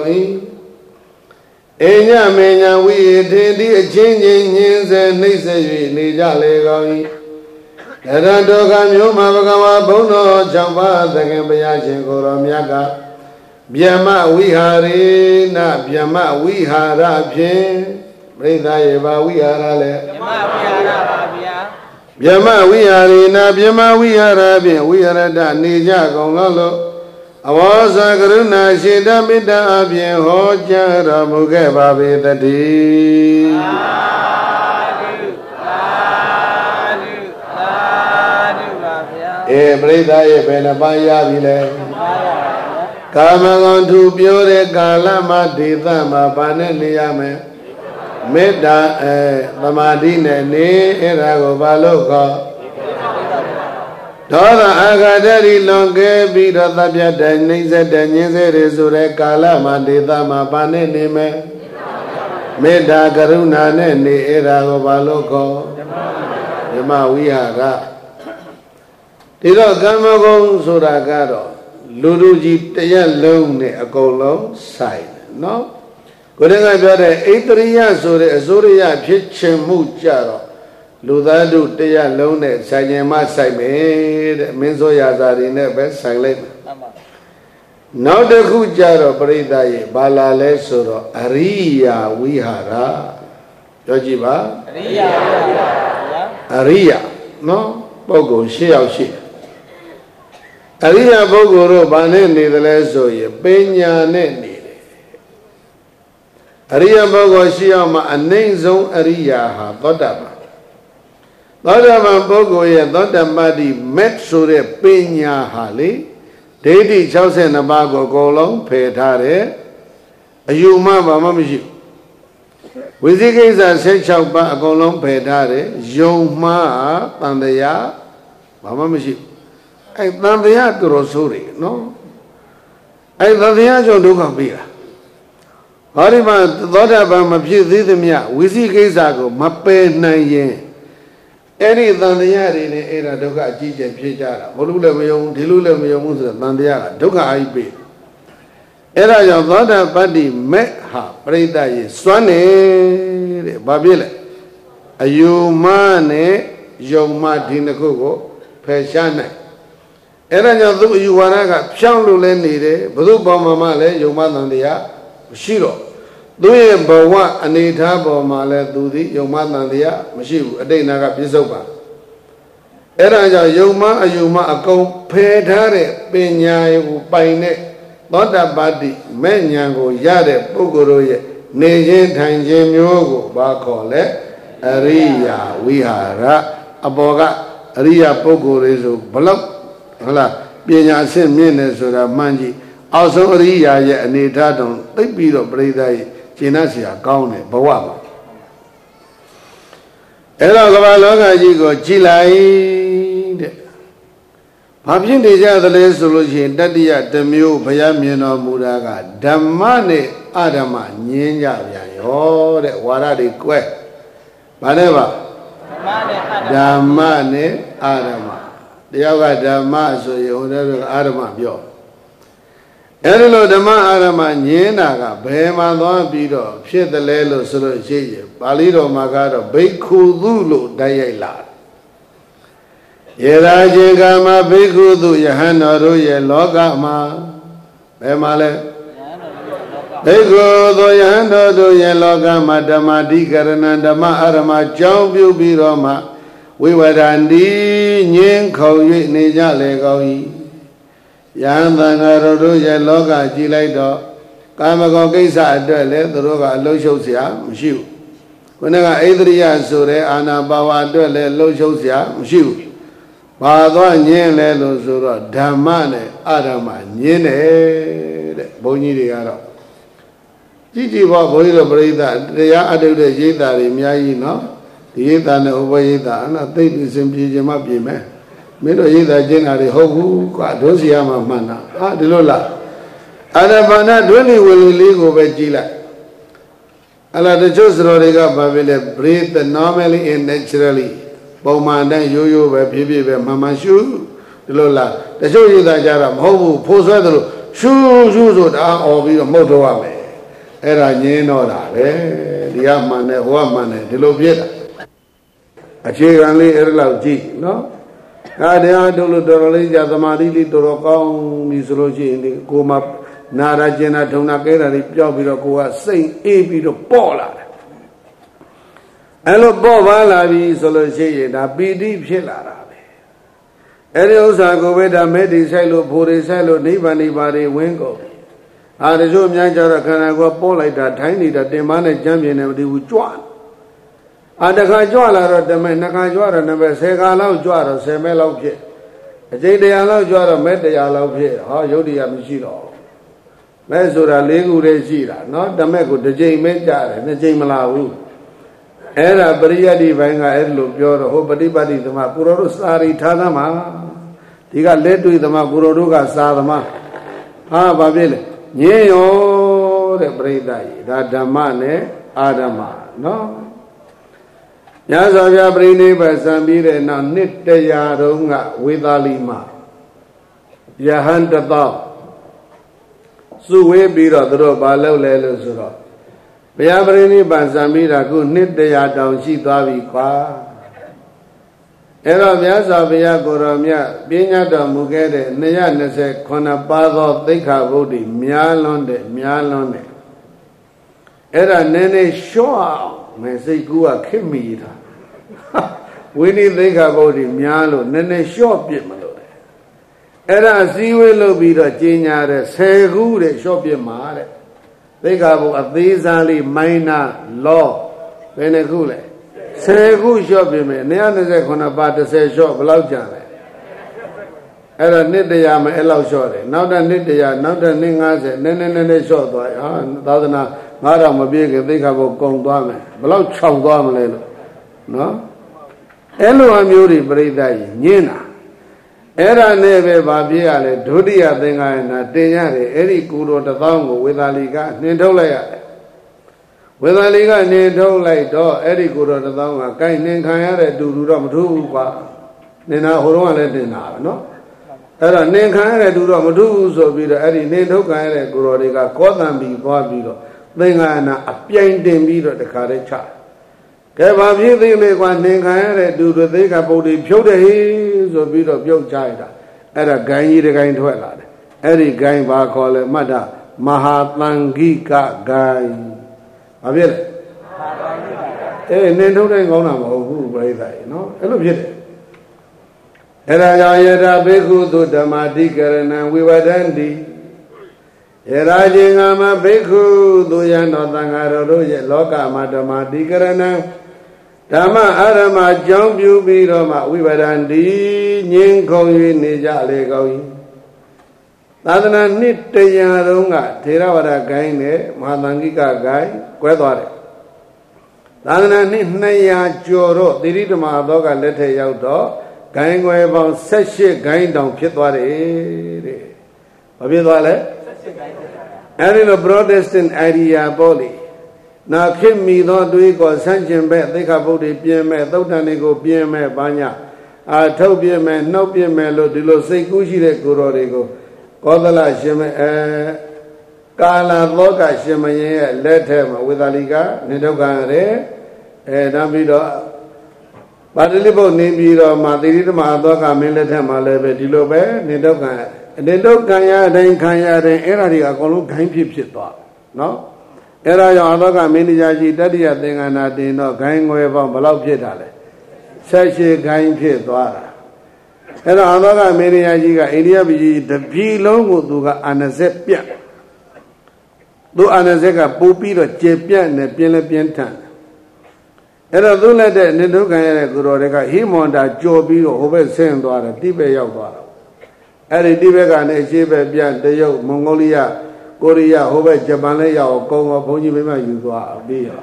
Enya Mena, we did the changing hands and Nisa, Nijalego. Erandoga, Yumagawa, Bono, Jamba, the Gambayashin, Goromiaga. Biama, we are na Biama, we are up here. Breda, we are. Biama we are in Biama we are at Nija Gongalo. I was a Garuna, Shida Mida Abia, Hoja, Ramuga Babi the D. Breda, Benabaya Vile. Kamagon to Pure Galama, Dithama, Paneliame. Meda Lamadine ne Erago Baloka Dora Agadari Longe Vida Tabia Denize Denize Resure Kala Mandita Mapane Nime Meda Garuna ne Erago Baloko Yama Wihara Tiro Gamagon Suragaro Luruji Taya Lone Agolo side, no? Kurenga biare Adria Sore Azuria Pitchen Mujaro Ludadu Tea Lone Sayama Saime Menzo Yazarine Best Silent. Now the Hujaro Breda Bala Lesoro Aria Wihara Jojiba Aria no Bogo Shia Shi Aria Bogoro Bane Nidaleso Penya Neni. Ariya Bogo Shiama, a name zone Ariya, Dodama. Dodama Bogo, Dodamadi, Metsure, Pena Hali, Dedi Chausen Abago Golong, Petare, a Yuma Mamamishi. With the case I said Chauba Golong Petare, Yoma, Tandaya, Mamamishi. I Tandaya to Rosuri, no? I Tandaya Joduka. Harima Dodaba Mapi Didimia, Wizi Gazago, Mape Naye. Any Thandiari in Era Doga Jija Pijara, Molula Mayon, Dilula Mayomuza, Thandiara, Doga Ibe. Era Yoda Badi met her, Breda, Swane, Babile. Ayumane, Yoma Dinagogo, Peshane. Era Yuanaga, Shanlule Nide, Buduba Mamale, Yoma Thandia, Shiro. Doye Bawa Anita Bomale Dudi, Yomanandia, Mashu, a day Naga Pisoba. Era Yoma, Ayuma, a co pedare, Penya, Paine, Loda Badi, Menyango, Yade, Pogoroye, Nejen, Tanjem Yogo, Bacole, Aria, Wihara, Aboga, Aria Pogorizo, Block, Hala, Penya Sim Minas or Manji, also Aria, Anita, don't they beat up Breda. Chinasia Gaune, Bawaba. Ella Gavaloga Jigo, Chilai Papin Deja, the less solution, Dadia, Demu, Payamino Muraga, Damane Adama, Ninja, Yo, Waradi Que, Paneva, Damane Adama, the Yaga Dama, so you never Adama, yo. Erilo Dama Arama Yenaga, Behema Don Bido, Piet the Lelo Solo Jay, Balido Magado, Beku Lulu, Dayela. Yeraje Gama Beku, Yahana Roye, Logama, Bemale. ဘေကုသောယဟန်တော်တို့ရဲ့လောကမှာဓမ္မတိကရဏဓမ္မအရမကြောင်းပြုပြီးတော့မှဝိဝဒန္တိငင်းခုံ၍နေကြလေကောင်း၏ယဟန်သံဃာတော်တို့ရဲ့လောကကြည်လိုက်တော့ကာမဂုဏ်ကိစ္စအတွက်လည်းသူတို့ကအလုံးရှုပ်เสียမရှိဘူးခုနကဣန္ဒြိယဆိုတဲ့အာနာပါဝါအတွက်လည်းလုံးရှုပ်เสียမရှိဘူးဘာသွားညင်းလဲလို့ဆိုတော့ဓမ္မနဲ့အဓမ္မညင်းတယ်တဲ့ဘုန်းကြီးတွေကတော့ကြည်ကြည်ပေါ့ဘုန်းကြီးတို့ပရိသတ်တရားအထုတ်တဲ့ရိသတွေအများကြီးနော်ဒီရိသနဲ့ဥပရိသအဲ့ဒါသိပြီးစင်ပြေခြင်းမပြေမယ်မင်းတို့ရိသကျင့်တာတွေဟုတ်ဘူးကွာဒုစရမှာမှန်တာဒီလိုလားအာရဘာနာဒွိလိဝလူလေးကိုပဲကြည်လိုက်အလားတချို့စတော်တွေကဘာပဲလဲ breathe normally and naturally ပုံမှန်တိုင်းရိုးရိုးပဲဖြည်းဖြည်းပဲမှန်မှန်ရှုဒီလိုလားတချို့ရိသကြတာမဟုတ်ဘူးဖိုးဆွဲသလိုရှုဆိုတာအော်ပြီးတော့မှုတ်တော့ရမယ်အဲ့ဒါညင်းတော့တာပဲဒီကမှန်တယ်ဟိုကမှန်တယ်ဒီလိုဖြစ်တာအခြေခံလေးအဲ့လောက်ကြည့်နော်တရားထုတ်လို့တော်တော်လေးကြာသမာဓိလေးတော်တော်ကောင်းပြီဆိုလို့ရှိရင်ဒီကိုမှနာရကျင်နာထုံနာကဲတာတွေပျောက်ပြီးတော့ကိုကစိတ်အေးပြီးတော့ပေါ့လာတယ်အဲ့လိုပေါ့ပါလာပြီဆိုလို့ရှိရင်ဒါပီတိဖြစ်လာတာပဲအဲ့ဒီဥစ္စာကိုပဲဒါမဲ့ဒီဆိုင်လို့ဖိုတွေဆိုင်လို့နိဗ္ဗာန်တွေဝင်းကုန်တချို့အများကြတော့ခန္ဓာကိုယ်ပေါ့လိုက်တာထိုင်းနေတာတင်မနဲ့ကြမ်းပြင်းနေမသိဘူးကြွတခါကြွလာတော့တမဲနှစ်ခါကြွတော့နပဲ10ခါလောက်ကြွတော့10မဲလောက်ဖြစ်အကျိန်100လောက်ကြွတော့မဲ100လောက်ဖြစ်ဟောယုတ်တရားမရှိတော့မဲဆိုတာ4ခုတည်းရှိတာနော်တမဲကိုတစ်ကြိမ်မဲကြတယ်နှစ်ကြိမ်မလာဘူးအဲ့ဒါပရိယတ်ဒီဘိုင်းကအဲ့လိုပြောတော့ဟိုပฏิပတ်တိသမကိုရောတို့စာရီထားသမှာဒီကလက်တွေ့သမကိုရောတို့ကစာသမာဘာဖြစ်လဲညင်းရောတဲ့ပရိသတ်ကြီးဒါဓမ္မနဲ့အာဓမ္မနော်ညဇောပြပရိနိဗ္ဗာန်စံပြီးတဲ့နောက်နှစ်100တုန်းကဝေသာလီမှာယဟန်တသောစုဝေးပြီးတော့သူတို့ဘာလုပ်လဲလို့ဆိုတော့ဘုရားပရိနိဗ္ဗာန်စံပြီးတာခုနှစ်100တောင်ရှိသွားပြီကွာအဲ့တော့မြတ်စွာဘုရားကိုရောမြတ်ပညာတော်မူခဲ့တဲ့229ပါးသောသိက္ခာပုဒ်တွေများလွန်းတဲ့အဲ့ဒါနည်းနည်းရှော့အောင်မယ်စိတ်ကူးကခက်မိတာဝိနည်းသိက္ခာပုဒ်တွေများလို့နည်းနည်းရှော့ပြစ်မလို့အဲ့ဒါစည်းဝေးလုပ်ပြီးတော့ကျင်းညာတဲ့10ခုတဲ့ရှော့ပြစ်မှာတဲ့သိက္ခာပုဒ်အသေးစားလေးမိုင်းနာလောဘယ်နှခုလဲ10ခုလျှော့ပြင်မယ်229ပါ10လျှော့ဘယ်လောက်ကြံလဲအဲ့တော့နှစ်100မအဲ့လောက်လျှော့တယ်နောက်တဲ့နှစ်100နောက်တဲ့နှစ်50နည်းနည်းလျှော့သွားသာသနာ9000မပြည့်ခင်သိက္ခာပုဒ်ကုန်သွားမယ်ဘယ်လောက်ခြောက်သွားမလဲလို့နော်အဲ့လိုအမျိုးတွေပြိဿကြီးညင်းတာအဲ့ဒါနဲ့ပဲဗာပြည့်ရလဲဒုတိယသင်္ဃာယနာတင်ရတယ်အဲ့ဒီကူတော်1000ကိုဝေသာလီကနှင်ထုတ်လိုက်ရတယ်ဝေသာလီကနှင်ထုတ်လိုက်တော့အဲ့ဒီကူတော်1000ကကိုင်းနှင်ခံရတဲ့တူတူတော့မထူးဘူးကွာနှင်တာဟိုတော့ကလည်းတင်တာပဲနော်အဲ့တော့နှင်ခံရတဲ့တူတော့မထူးဘူးဆိုပြီးတော့အဲ့ဒီနှင်ထုတ်ခံရတဲ့ကူတော်တွေကကောသံပြီးသွားပြီးတော့သင်္ဃာယနာအပြိုင်တင်ပြီးတော့တခါတည်းချကဲဘာဖြစ်သေးလဲကွာနှင်ခံရတဲ့တူတွေသိက္ခာပုဒ်တွေဖြုတ်တယ်ဟေးဆိုပြီးတော့ပြုတ်ချရတာအဲ့ဒါဂိုင်းကြီးတစ်ဂိုင်းထွက်လာတယ်အဲ့ဒီဂိုင်းဘာခေါ်လဲမှတ်တာမဟာသံဃိကဂိုင်းဘာဖြစ်လဲနှင်ထုတ်တိုင်းကောင်းတာမဟုတ်ဘူးပြိဿရေနော်အဲ့လိုဖြစ်တယ်အဲ့ဒါကြောင့်ယထာဘေကုသုဓမ္မာတိကရဏံဝိဝဒန္တိယရာချင်းငါမဘေကုသူယံတော်သံဃာတော်တို့ရဲ့လောကမှာဓမ္မာတိကရဏံဓမ္မအာရမကြောင်းပြုပြီးတော့မှဝိပဒန္တိငင်းခုံ၍နေကြလေကောင်း၏သာသနာနှစ်100တုန်းကထေရဝါဒဂိုင်းနဲ့မဟာသံဃိကဂိုင်းကွဲသွားတယ်သာသနာနှစ်200ကျော်တော့သီရိဓမ္မသောကလက်ထက်ရောက်တော့ဂိုင်းကွယ်ပေါင်း18ဂိုင်းတောင်ဖြစ်သွားတယ်တဲ့ဘာဖြစ်သွားလဲအဲ့ဒီလို Protestant idea ပေါ့လေနာခေတ်မီသောတွေးကောဆန့်ကျင်ဘက်သိက္ခာပုဒ်တွေပြင်မဲ့သုတ်တန်တွေကိုပြင်မဲ့ဘာညာထုတ်ပြင်မဲ့နှုတ်ပြင်မဲ့လို့ဒီလိုစိတ်ကူးရှိတဲ့ကိုယ်တော်တွေကိုကောသလရှင်မကာလသောကရှင်မင်းရဲ့လက်ထက်မှာဝေသာလီကနေထုတ်ခံရတယ်နောက်ပြီးတော့ပါဠိလိပုတ်နေပြီးတော့မှသီရိဓမ္မသောကမင်းလက်ထက်မှာလည်းပဲဒီလိုပဲနေထုတ်ခံရတယ်နေထုတ်ခံရတိုင်းခံရတိုင်းအဲ့ဒါတွေအကုန်လုံးဂိုင်းဖြစ်သွားနော်အဲ့ဒါကြောင့်အလောကမင်းတရားကြီးတတ္တိယသင်္ကနာတင်တော့ဂိုင်းငွယ်ပေါင်းဘယ်လောက်ဖြစ်တာလဲ78ဂိုင်းဖြစ်သွားတာအဲ့တော့အလောကမင်းတရားကြီးကအိန္ဒိယပြည်တပြည်လုံးကိုသူကအာနစက်ပြတ်သူအာနစက်ကပို့ပြီးတော့ကျေပြတ်နေပြင်းလဲပြင်းထန်အဲ့တော့သူလက်တဲ့နေတုခံရတဲ့ကိုတော်တွေကဟိမန္တာကြော်ပြီးတော့ဟိုဘက်ဆင်းသွားတယ်တိဘက်ရောက်သွားတော့အဲ့ဒီတိဘက်ကနေအရှေ့ဘက်ပြန်တရုတ်မွန်ဂိုလီးယားကိုရီးယားဟိုဘက်ဂျပန်လည်းရောက်အောင်ကောင်းကောင်းဘုန်းကြီးမိမယူသွားပြီးရော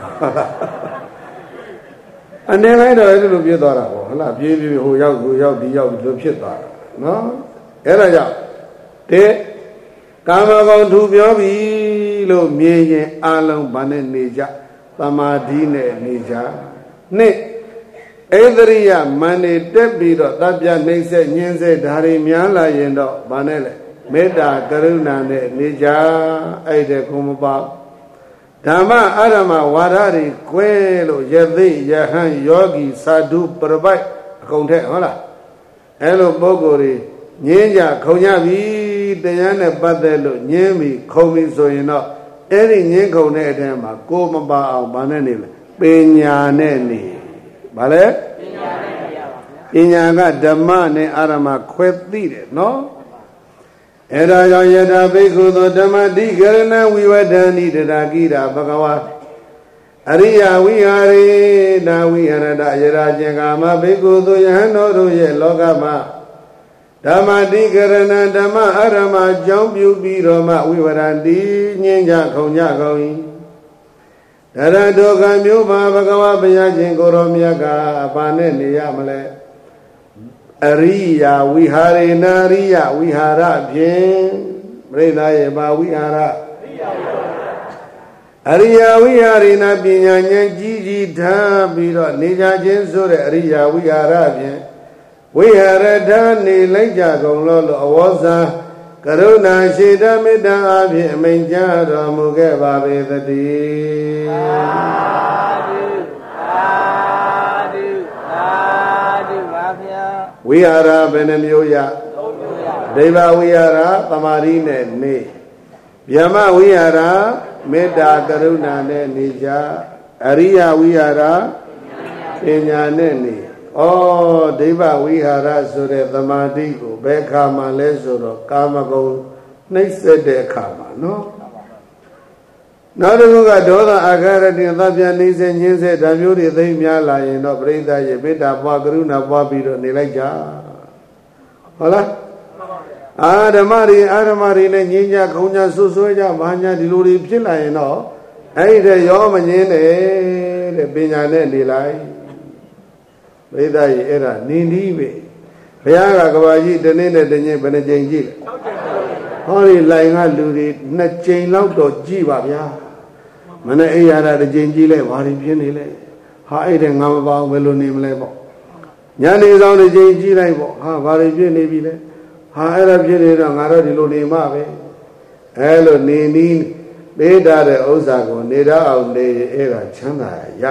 အနေလိုက်တော့အဲ့လိုဖြစ်သွားတာပေါ့ဟုတ်လားပြေးပြေးဟိုရောက်ဒီရောက်ဒီဖြစ်သွားတာနော်အဲ့ဒါကြောင့်တဲ့ကာမဂုဏ်ထူပြောပြီလို့မြင်ရင်အလုံးဘာနဲ့နေကြသမာဓိနဲ့နေကြနှစ်ဣန္ဒရိယမန်နေတက်ပြီးတော့တပ်ပြနှိမ့်ဆက်ညင်းဆက်ဓာရီများလာရင်တော့ဘာနဲ့လဲမေတ္တာကရုဏာနဲ့နေကြအဲ့တဲ့ခုမပေါ့ဓမ္မအရမဝါဒတွေကွဲလို့ယသိယဟန်ယောဂီသာဓုပရပိုက်အကုန်ထက်ဟုတ်လားအဲ့လိုပုဂ္ဂိုလ်တွေညင်းကြခုံကြပြီတရားနဲ့ပတ်သက်လို့ညင်းပြီခုံပြီဆိုရင်တော့အဲ့ဒီညင်းခုံတဲ့အထက်မှာကိုမပါအောင်ဗာနဲ့နေလဲပညာနဲ့နေဗာလဲပညာကဓမ္မနဲ့အာရမခွဲသိတယ်နော်အဲ့ဒါကြောင့်ယထာဘိက္ခုသောဓမ္မတိကရဏဝိဝဒန္တိတရာကိတာဘဂဝါအရိယဝိဟာရေနာဝိဟရတယရာကျင်ကာမဘိက္ခုသောယဟန်တော်တို့ရဲ့လောကမှာဓမ္မတိကရဏဓမ္မအာရမကြောင့်ပြုပြီးတော့မှဝိဝရန္တိညင်ကြခုံကြကုန်၏တရဒုက္ခမျိုးပါဘဂဝါဘုရားရှင်ကိုရောမြတ်ကဘာနဲ့နေရမလဲအရိယဝိဟာရေနာရိယဝိဟာရဖြင့်ပြိဿရဲ့ဘာဝိဟာရအရိယဝိဟာရေနာပညာဉာဏ်ကြီးကြီးထားပြီးတော့နေကြခြင်းဆိုတဲ့အရိယဝိဟာရဖြင့်ဝိဟာရထနေလိုက်ကြကုန်လို့အဝေါဇာကရုဏာရှိတမေတ္တာအဖြင့်အမိန့်ကြားတော်မူခဲ့ပါပေသတည်းဝိဟာရဘယ်နှမျိုးရဒိဗ္ဗဝိဟာရသမာဓိနဲ့နေဗျမဝိဟာရမေတ္တာကရုဏာနဲ့နေကြအရိယဝိဟာရပညာနဲ့နေဩဒိဗ္ဗဝိဟာရဆိုတဲ့သမာဓိကိုဘယ်ခါမှလဲဆိုတော့ကာမဂုဏ်နှိမ့်ဆက်တဲ့အခါမှာနော်နောက်တစ်ခုကဒေါသအာဃာရတင်သဗ္ဗညိစေညင်းစေဓာမျိုးတွေသိများလာရင်တော့ပြိဿရဲ့မေတ္တာပွားကရုဏာပွားပြီးတော့နေလိုက်ကြဟုတ်လားအာဓမ္မတွေနဲ့ညင်းကြခုံကြဆွဆွဲကြဘာညာဒီလိုတွေဖြစ်လာရင်တော့အဲ့ဒီရောမငင်းနဲ့တဲ့ပညာနဲ့နေလိုက်ပြိဿရဲ့အဲ့ဒါနင်းဒီပဲဘုရားကကဘာကြီးတနေ့နဲ့တနေ့ဘယ်နှကြိမ်ကြည့်လဲဟောဒီလိုင်ကလူတွေ2ကြိမ်လောက်တော့ကြည့်ပါဗျာမနေ့အိယာရတစ်ကြိမ်ကြည့်လိုက်ဘာတွေဖြစ်နေလဲဟာအဲ့တဲ့ငါမပါဘူးဘယ်လိုနေမလဲပေါ့ညနေဆောင်တစ်ကြိမ်ကြည့်လိုက်ပေါ့ဟာဘာတွေဖြစ်နေပြီလဲဟာအဲ့ဒါဖြစ်နေတော့ငါတို့ဒီလိုနေမှပဲအဲ့လိုနေနီးပေးထားတဲ့ဥစ္စာကိုနေတော့အောင်နေအဲ့ဒါချမ်းသာရ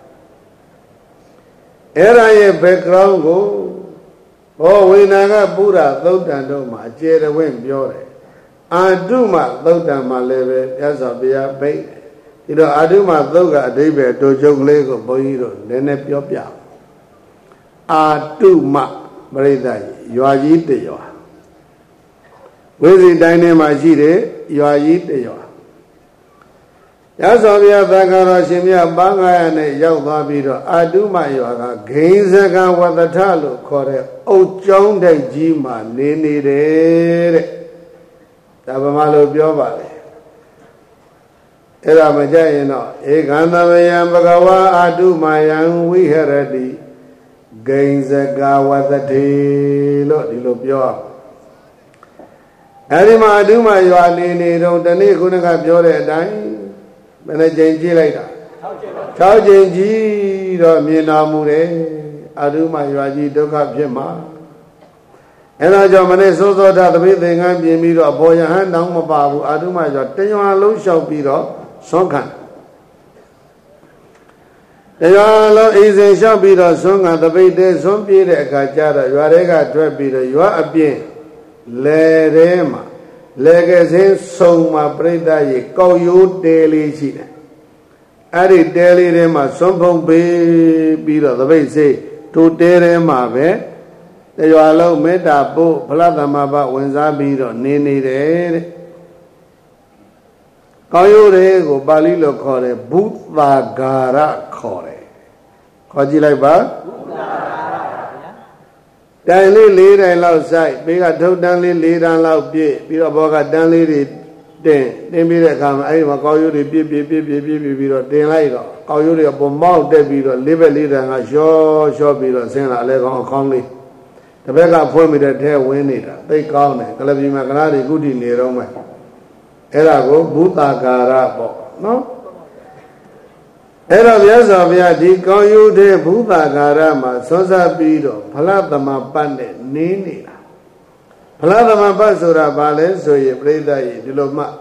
အဲ့ဒါရဲ့ background ကိုဟောဝိနာကပုရသုတ်တန်တို့မှာအကျေတဝင့်ပြောတယ်အာတုမသုတ်တန်မှာလည်းပဲမြတ်စွာဘုရားပိတ်ဒီတော့အာတုမသုတ်ကအဓိပ္ပာယ်တူချုပ်ကလေးကိုဘုန်းကြီးတို့နည်းနည်းပြောပြအာတုမပရိသတ်ရွာကြီးတရွာဝိဇိတိုင်းထဲမှာရှိတယ်ရွာကြီးတရွာရသော်ဘုရားသံဃာတော်ရှင်မြတ်ပန်း900နဲ့ရောက်သွားပြီးတော့အာတုမရွာကဂိဉ္စကဝတ္တထလို့ခေါ်တဲ့အုတ်ကျောင်းတိုက်ကြီးမှာနေနေတယ်တဲ့ဒါဗမာလိုပြောပါလေအဲ့ဒါမကြရင်တော့ဧကံသမယံဘဂဝါအာတုမယံဝိဟရတိဂိဉ္စကဝတ္တထေလို့ဒီလိုပြောအဲ့ဒီမှာအာတုမရွာနေတော့တနေ့ခုနကပြောတဲ့အတိုင်းဘယ်နှကြိမ်ကြည့်လိုက်တာ6ကြိမ်ကြည့်တော့မြင်တော်မူတယ်အာတုမရွာကြီးဒုက္ခဖြစ်မှာအဲ့ဒါကြောင့်မနေ့စိုးစောတာသပိသင်္ကန်းပြင်ပြီးတော့ဘောယဟန်တောင်းမပါဘူးအာတုမရွာတရွာလုံးလျှောက်ပြီးတော့ဆွမ်းခံတရွာလုံးအိမ်စဉ်လျှောက်ပြီးတော့ဆွမ်းခံသပိတဲဆွမ်းပြေးတဲ့အခါကျတော့ရွာတွေကထွက်ပြီးတော့ရွာအပြင်လေထဲမှာ legacy soma preda ye call you daily china. Ari daily rema some be the way say to dere mabe. The allow meta bo Platamaba Wenzabido Nini de Kayure Balilo Kore Butva Gara Kore Kojilaba Daily lead and loud sight, big a totally lead and loud beer, be a boga danly then be the come, I will call you the beer, daylight, call you the bomb, Debbie, live a leader and a sure be the same, I let on calmly. The beggar for me that hair win it, they call me, Calabi Macanari, good in the Roma. Erago, Buta Garabo, no? Era Viazavia, di call you de Buta Garama, Sosa Bido, Palatama Pande, Nini. Palatama Basura Bale, so ye play the Diloma.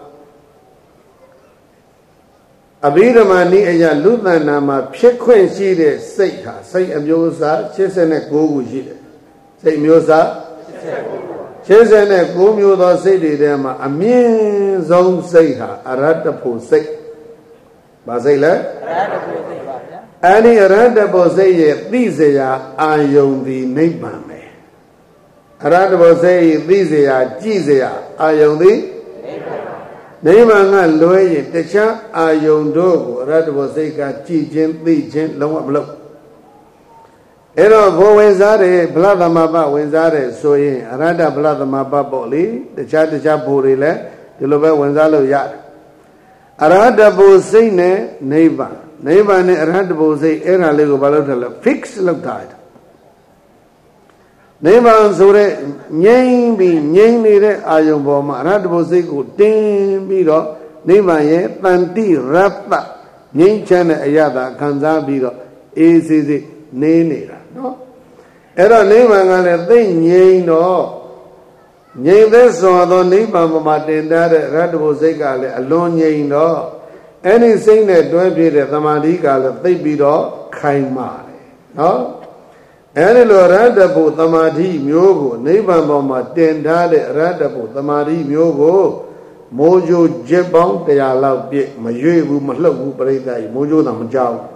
Abidamani, a Lutanama, Pequin Shide, say her, say a Yosa, Chesene Gogu Shide. Say Musa, Chesene Gumuda City, them a mean zone say her, a ratapo say. Basile? Any ratapo say, these are young the neighbor me. A ratapo say, these are Jesus, are young the neighbor Loy, the cha, are young dog, ratapo say, Chijin, the gent, long blow. Ero go wenzare blada maba wenzare so yin arada blada maba boli the cha puri le dilobe wenzalo ya arada bo sei ne neighbor ne arada bo sei era le go balo tala fix lok ta neighbor so re nyain bi nyain nede ayun bo ma arada bo sei ko tin bi do neighbor ye tanti ratta nyain chan ne ayada khansa bi do easy ne no, era neighbor thing ye no. Ye this or the neighbor Martin that Radabo Zegale alone ye no. Anything that don't be the Tamadika, they be all Kaimari. No? Any Radabo Tamadi Myogo, neighbor Martin that Radabo Tamadi Myogo, Mojo Jebong, they allow Mayu Malabu Breda, Mojo Namjao.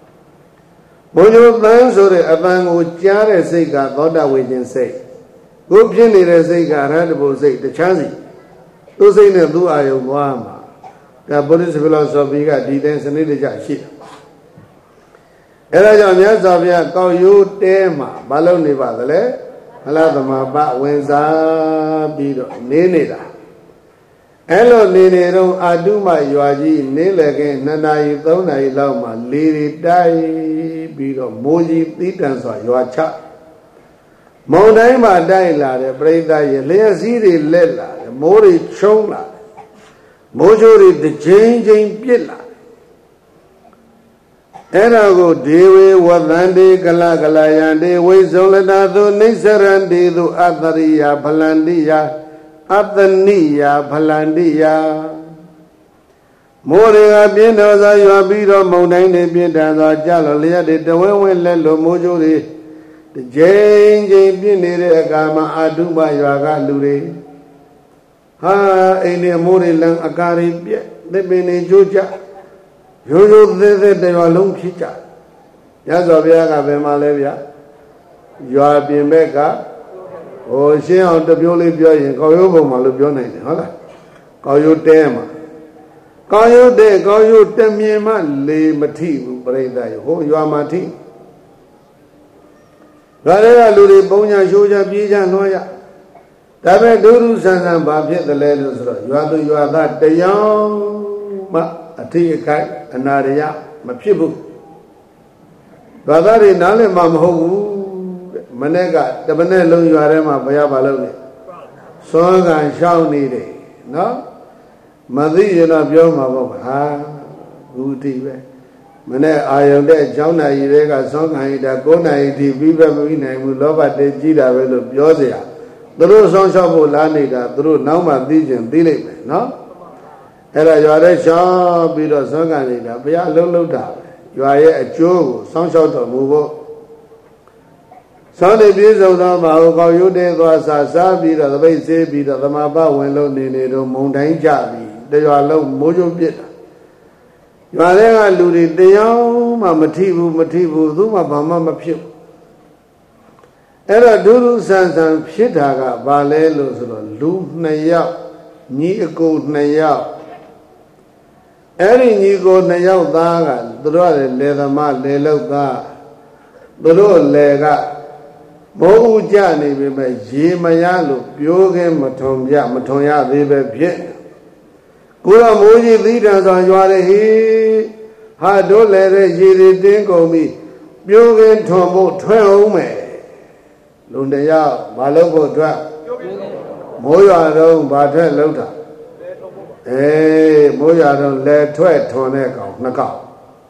Mojo Banzo, a bang would jar say, got Loda Wagin say. Go Jenny say, got Radabo say, the Chazi. Those say, do I Wama. The Buddhist philosophy got details and it is a ship. Elijah Yazavia call you Tema, Baloni Badale, Aladama Bat Wenza Bido, Neneda. Hello, Nene, I do my Yuaji, Nele again, Nana, Dona, Lama, Lady Die, Bido, Moji, Titansa, Yuacha. Mondaima Daila, the brave die, Leaziri Lela, the Mori Chonga, Mojori, the changing Pilla. Erago, Dewe, Wadandi, Galagalayande, Wazolado, Nisarandi, Adaria, Palandia. Athania Palandia Moria Biendoza, you are beat on Monaine Biendoza, Jalalia, the Wewen Lelo Mojori, the Jane Bienere Gama Aduma Yaga Lure. Ha, any Mori Lang Akari, the Bene Juja, you they are long chicha. Yazaviaga Bemalevia, you are being Becca. Oh, she on the Bioli Bioy, call you Malubionate, hola. Call you Dema. Call you de, call you Demiema, Le Mati, Breda, who you are Mati. Radera Luri Bonia, Juja, Bija, Noya. Tabe Duru Sansan Babia, the letters, you are that, the young, a tea kite, an area, my people. Radari Nale Mamho. Manega, the Manelo, you are Emma Bayabalone. Song and shall need it. No? Madi, you know, Bioma, ha, good TV. Mane, I am there, John, I rega song, I da Gona, Viva, we love at the Gida, Biosia. The Rose on shop of Lanida, through Nama, Dijan, Dilip, no? Ella, you are a shop, be the song, I need a Bia Lolo. You are a Joe, some sort of move. သောတိပြေဆုံးသောမဟုတ်ကောက်ရုတ်တဲ့သွားစားပြီးတော့သပိတ်ဆေးပြီးတော့သမဘဝင်လို့နေတော့မုံတိုင်းကြပြီးတရွာလုံးမိုးကြိုးပြစ်တာရွာထဲကလူတွေတရားမှမထိဘူးသူမှဘာမှမဖြစ်အဲ့တော့ဒုဒုဆန်းဆန်းဖြစ်တာကဘာလဲလို့ဆိုတော့လူ2ယောက်ညီအကို2ယောက်အဲ့ဒီညီကို2ယောက်သားကသူတို့ကလေသမားလေလောက်သားသူတို့လေကမိုးဥကြနေပြီမဲ့ရေမရလို့ပြိုးခင်းမထုံရသေးပဲဖြစ်ကိုယ်ကမိုးကြီးသီးတံဆောင်ရွာတယ်ဟေးဟာတို့လည်းတဲ့ရေတွေတင်းကုန်ပြီပြိုးခင်းထုံဖို့ထွက်အောင်မယ်လူတယောက်မလုပ်ဖို့အတွက်မိုးရွာတော့ဘာထွက်လောက်တာမိုးရွာတော့လဲထွက်ထွန်တဲ့ကောင်2ကောင်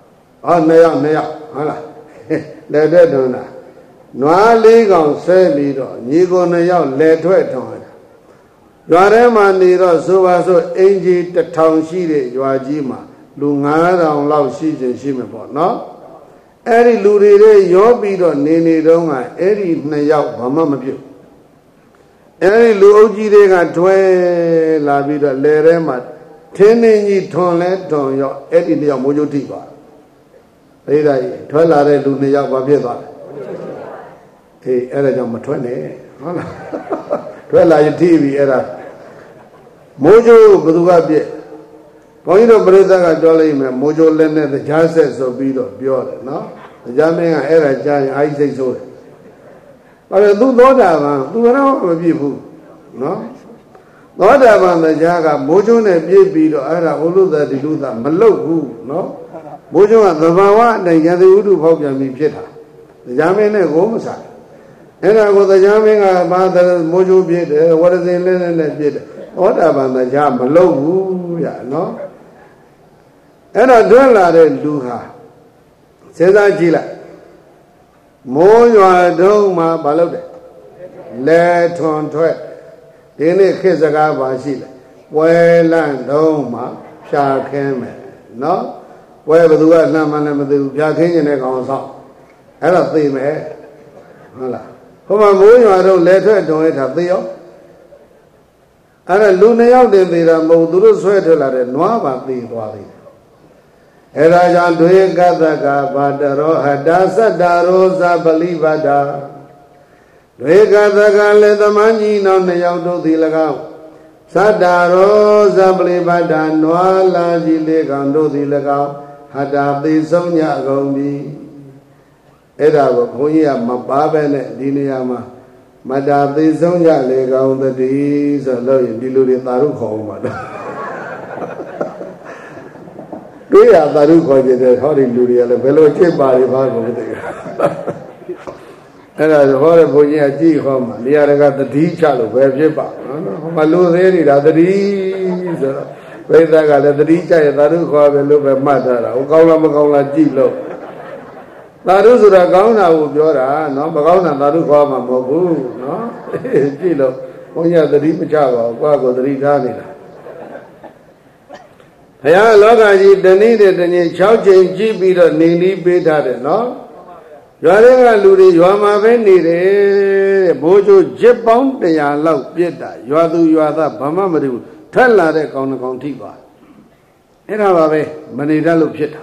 2ယောက်ဟုတ်လားလဲထွက်ထွန်တာနွား4ကောင်ဆဲပြီးတော့ညီကို2ယောက်လဲထွက်ထွန်တာရွာထဲမှာနေတော့ဆိုပါဆိုအင်ကြီး1000ရှိတဲ့ရွာကြီးမှာလူ9000လောက်ရှိခြင်းရှိမှာပေါ့နော်အဲ့ဒီလူတွေရောပြီးတော့နေတော့ကအဲ့ဒီ2ယောက်ဘာမှမပြုတ်အဲ့ဒီလူအုပ်ကြီးတွေကထွဲလာပြီးတော့လဲထဲမှာထင်းနေကြီးထွန်လဲထွန်ရောအဲ့ဒီ2ယောက်မိုးကြိုးထိပါအဲ့ဒါကြီးထွဲလာတဲ့လူ2ယောက်ဘာဖြစ်သွားလဲအဲ့ဒါကြောင့်မထွက်နဲ့ဟုတ်လားထွက်လာရင်ထိပြီအဲ့ဒါမိုးကြိုးဘယ်သူကပြည့်ဘုန်းကြီးတို့ပြိဿကပြောလိုက်မယ်မိုးကြိုးလက်နဲ့တရားဆက်ဆိုပြီးတော့ပြောတယ်နော်တရားမင်းကအဲ့ဒါကြားရင်အာကြီးစိတ်ဆိုးတယ်ဘာလို့သူသောတာပန်သူကတော့မပြည့်ဘူးနော်သောတာပန်တရားကမိုးကြိုးနဲ့ပြည့်ပြီးတော့အဲ့ဒါဟိုလူသားဒီလူသားမလုတ်ဘူးနော်မိုးကြိုးကသဘာဝအတိုင်းယသိဥဒုဖောက်ပြန်ပြီးဖြစ်တာတရားမင်းနဲ့ကိုမဆိုင်အဲ့ဒါကိုတရားမင်းကဘာမိုးကြိုးပြည့်တယ်ဝရဇင်လေးနဲ့ပြည့်တယ်သောတာပန်တရားမလုတ်ဘူးရနော်အဲ့တော့တွန်းလာတဲ့လူဟာစဉ်းစားကြည့်လိုက်မိုးရွာတုံးမှာဘာလုပ်တယ်လဲထွန်ထွက်ဒီနေ့ခေတ်စကားပါရှိတယ်ပွဲလန့်တုံးမှာဖြာခင်းမယ်နော်ပွဲဘယ်သူကလှမ်းမှလည်းမသိဘူးဖြာခင်းနေတဲ့ကောင်ဆောက်အဲ့တော့သိမယ်ဟုတ်လားဟိုမှာမိုးရွာတုံးလဲထွက်တုံးရတာသိရောအဲ့ဒါလူ2ယောက်တင်သေးတာမဟုတ်သူတို့ဆွဲထွက်လာတဲ့နွားပါသိသွားသေးတယ်အဲ့ဒါကြောင့်ဒွေကသကဘာတရောဟတာသတ္တရောဇပလိဗဒာဒွေကသကလည်းသမန်းကြီးနောက်2ယောက်တို့သည်၎င်းသတ္တရောဇပလိဗဒာနွားလာကြီး4ကောင်တို့သည်၎င်းဟတာသိဆုံးညကုန်ပြီအဲ့ဒါကိုဘုန်းကြီးကမပါပဲနဲ့ဒီနေရာမှာမတာသိဆုံးည4ကောင်တည်းဆိုလို့ရင်ဒီလူတွေသာရုခေါ်မှာတော့တွေ့ရသာရုခေါ်ကြတယ်ဟောဒီလူတွေကလည်းဘယ်လိုဖြစ်ပါလိမ့်ဘာကိုမသိဘူးအဲ့ဒါဟောတဲ့ဘုန်းကြီးကကြည့်ဟောမှာနေရာတကသတိချလို့ပဲဖြစ်ပါနော်ဟောမှာလူသေးနေတာသတိဆိုတော့ဘိသကလည်းသတိချရသာရုခေါ်ပဲလို့ပဲမှတ်ထားတာဟိုကောင်းလားမကောင်းလားကြည့်လို့သာရုဆိုတာကောင်းတာကိုပြောတာနော်မကောင်းတာသာရုခေါ်မှာမဟုတ်ဘူးနော်ကြည့်လို့ဘုန်းကြီးကသတိမချပါဘူးကိုယ့်ကိုသတိထားနေတာဘုရားလောကကြီးတနေ့တည်း6ချိန်ကြည့်ပြီးတော့နေနီးပေးထားတယ်နော်ရွာတွေကလူတွေရွာမှာပဲနေတယ်ဘိုးကျိုးဂျစ်ပေါင်း100လောက်ပြစ်တာရွာသူရွာသားဘာမှမသိဘူးထက်လာတဲ့ကောင်တစ်ကောင်ထိပါအဲ့ဒါပါပဲမနေတတ်လို့ဖြစ်တာ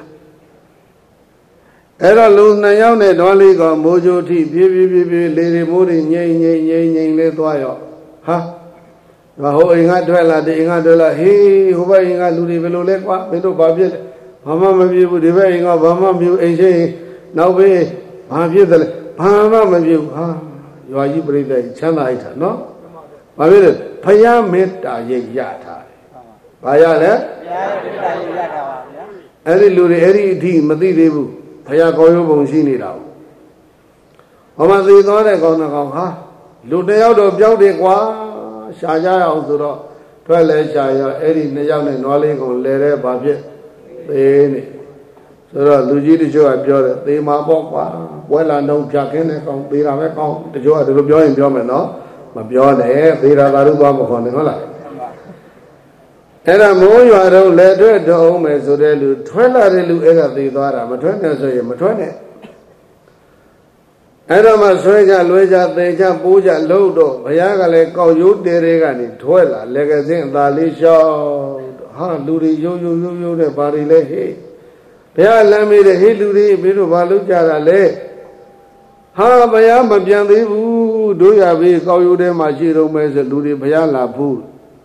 အဲ့တော့လူ2ယောက်နဲ့ဒေါ်လေးကောင်မိုးကျိုးထိပြေးလေတွေမိုးတွေငိမ့်လေးသွားရောဟာဟိုအိမ်ကထွက်လာဒီအိမ်ကထွက်လာဟေးဟိုဘက်အိမ်ကလူတွေဘယ်လိုလဲကွာမင်းတို့ဘာဖြစ်လဲဘာမှမဖြစ်ဘူးဒီဘက်အိမ်ကဘာမှမဖြစ်အိမ်ရှိနောက်ဘေးဘာဖြစ်တယ်လဲဘာမှမဖြစ်ဘူးဟာရွာကြီးပြိတ္တိချမ်းသာလိုက်တာနော်ဘာဖြစ်လဲဖယားမေတ္တာရိပ်ရထားတယ်ဘာရလဲဖယားမေတ္တာရိပ်ရထားပါဗျာအဲ့ဒီလူတွေအဲ့ဒီအထိမသိသေးဘူးဖယားကောရုံးပုံရှိနေတာဟောမှာသိသွားတဲ့ကောင်းတဲ့ကောင်ဟာလူ2ယောက်တော့ပြောက်တယ်ကွာရှာကြရအောင်ဆိုတော့ထွက်လဲရှာရအဲ့ဒီ2ယောက်နဲ့နွားလေးကောင်လဲတဲ့ဘာဖြစ်သေးနေဆိုတော့လူကြီးတချို့ကပြောတယ်သေမှာပေါ့ကွာပွဲလာတော့ဖြတ်ခင်းတဲ့ကောင်သေတာပဲကောင်းတချို့ကဒီလိုပြောရင်ပြောမယ်နော်မပြောနဲ့သေတာသာလို့သွားမခေါ်နဲ့ဟုတ်လားအဲ့ဒါမိုးရွာတော့လဲထွက်တော့မယ်ဆိုတဲ့လူထွက်လာတဲ့လူအဲ့ဒါသေသွားတာမထွက်နဲ့ဆိုရင်မထွက်နဲ့အဲ့တော့မှဆွဲကြလွဲကြသေချပိုးကြလှုပ်တော့ဘုရားကလည်းကောက်ရိုးတဲတွေကနေထွဲလာလက်ကစင်းအသာလေးလျှောက်ဟာလူတွေရိုးတဲ့ဘာတွေလဲဟေးဘုရားလမ်းမေးတဲ့ဟေးလူတွေမင်းတို့ဘာလုပ်ကြတာလဲဟာဘုရားမပြန်သေးဘူးတို့ရပြီကောက်ရိုးထဲမှာရှိတော့မဲဆိုလူတွေဘုရားလာဘူး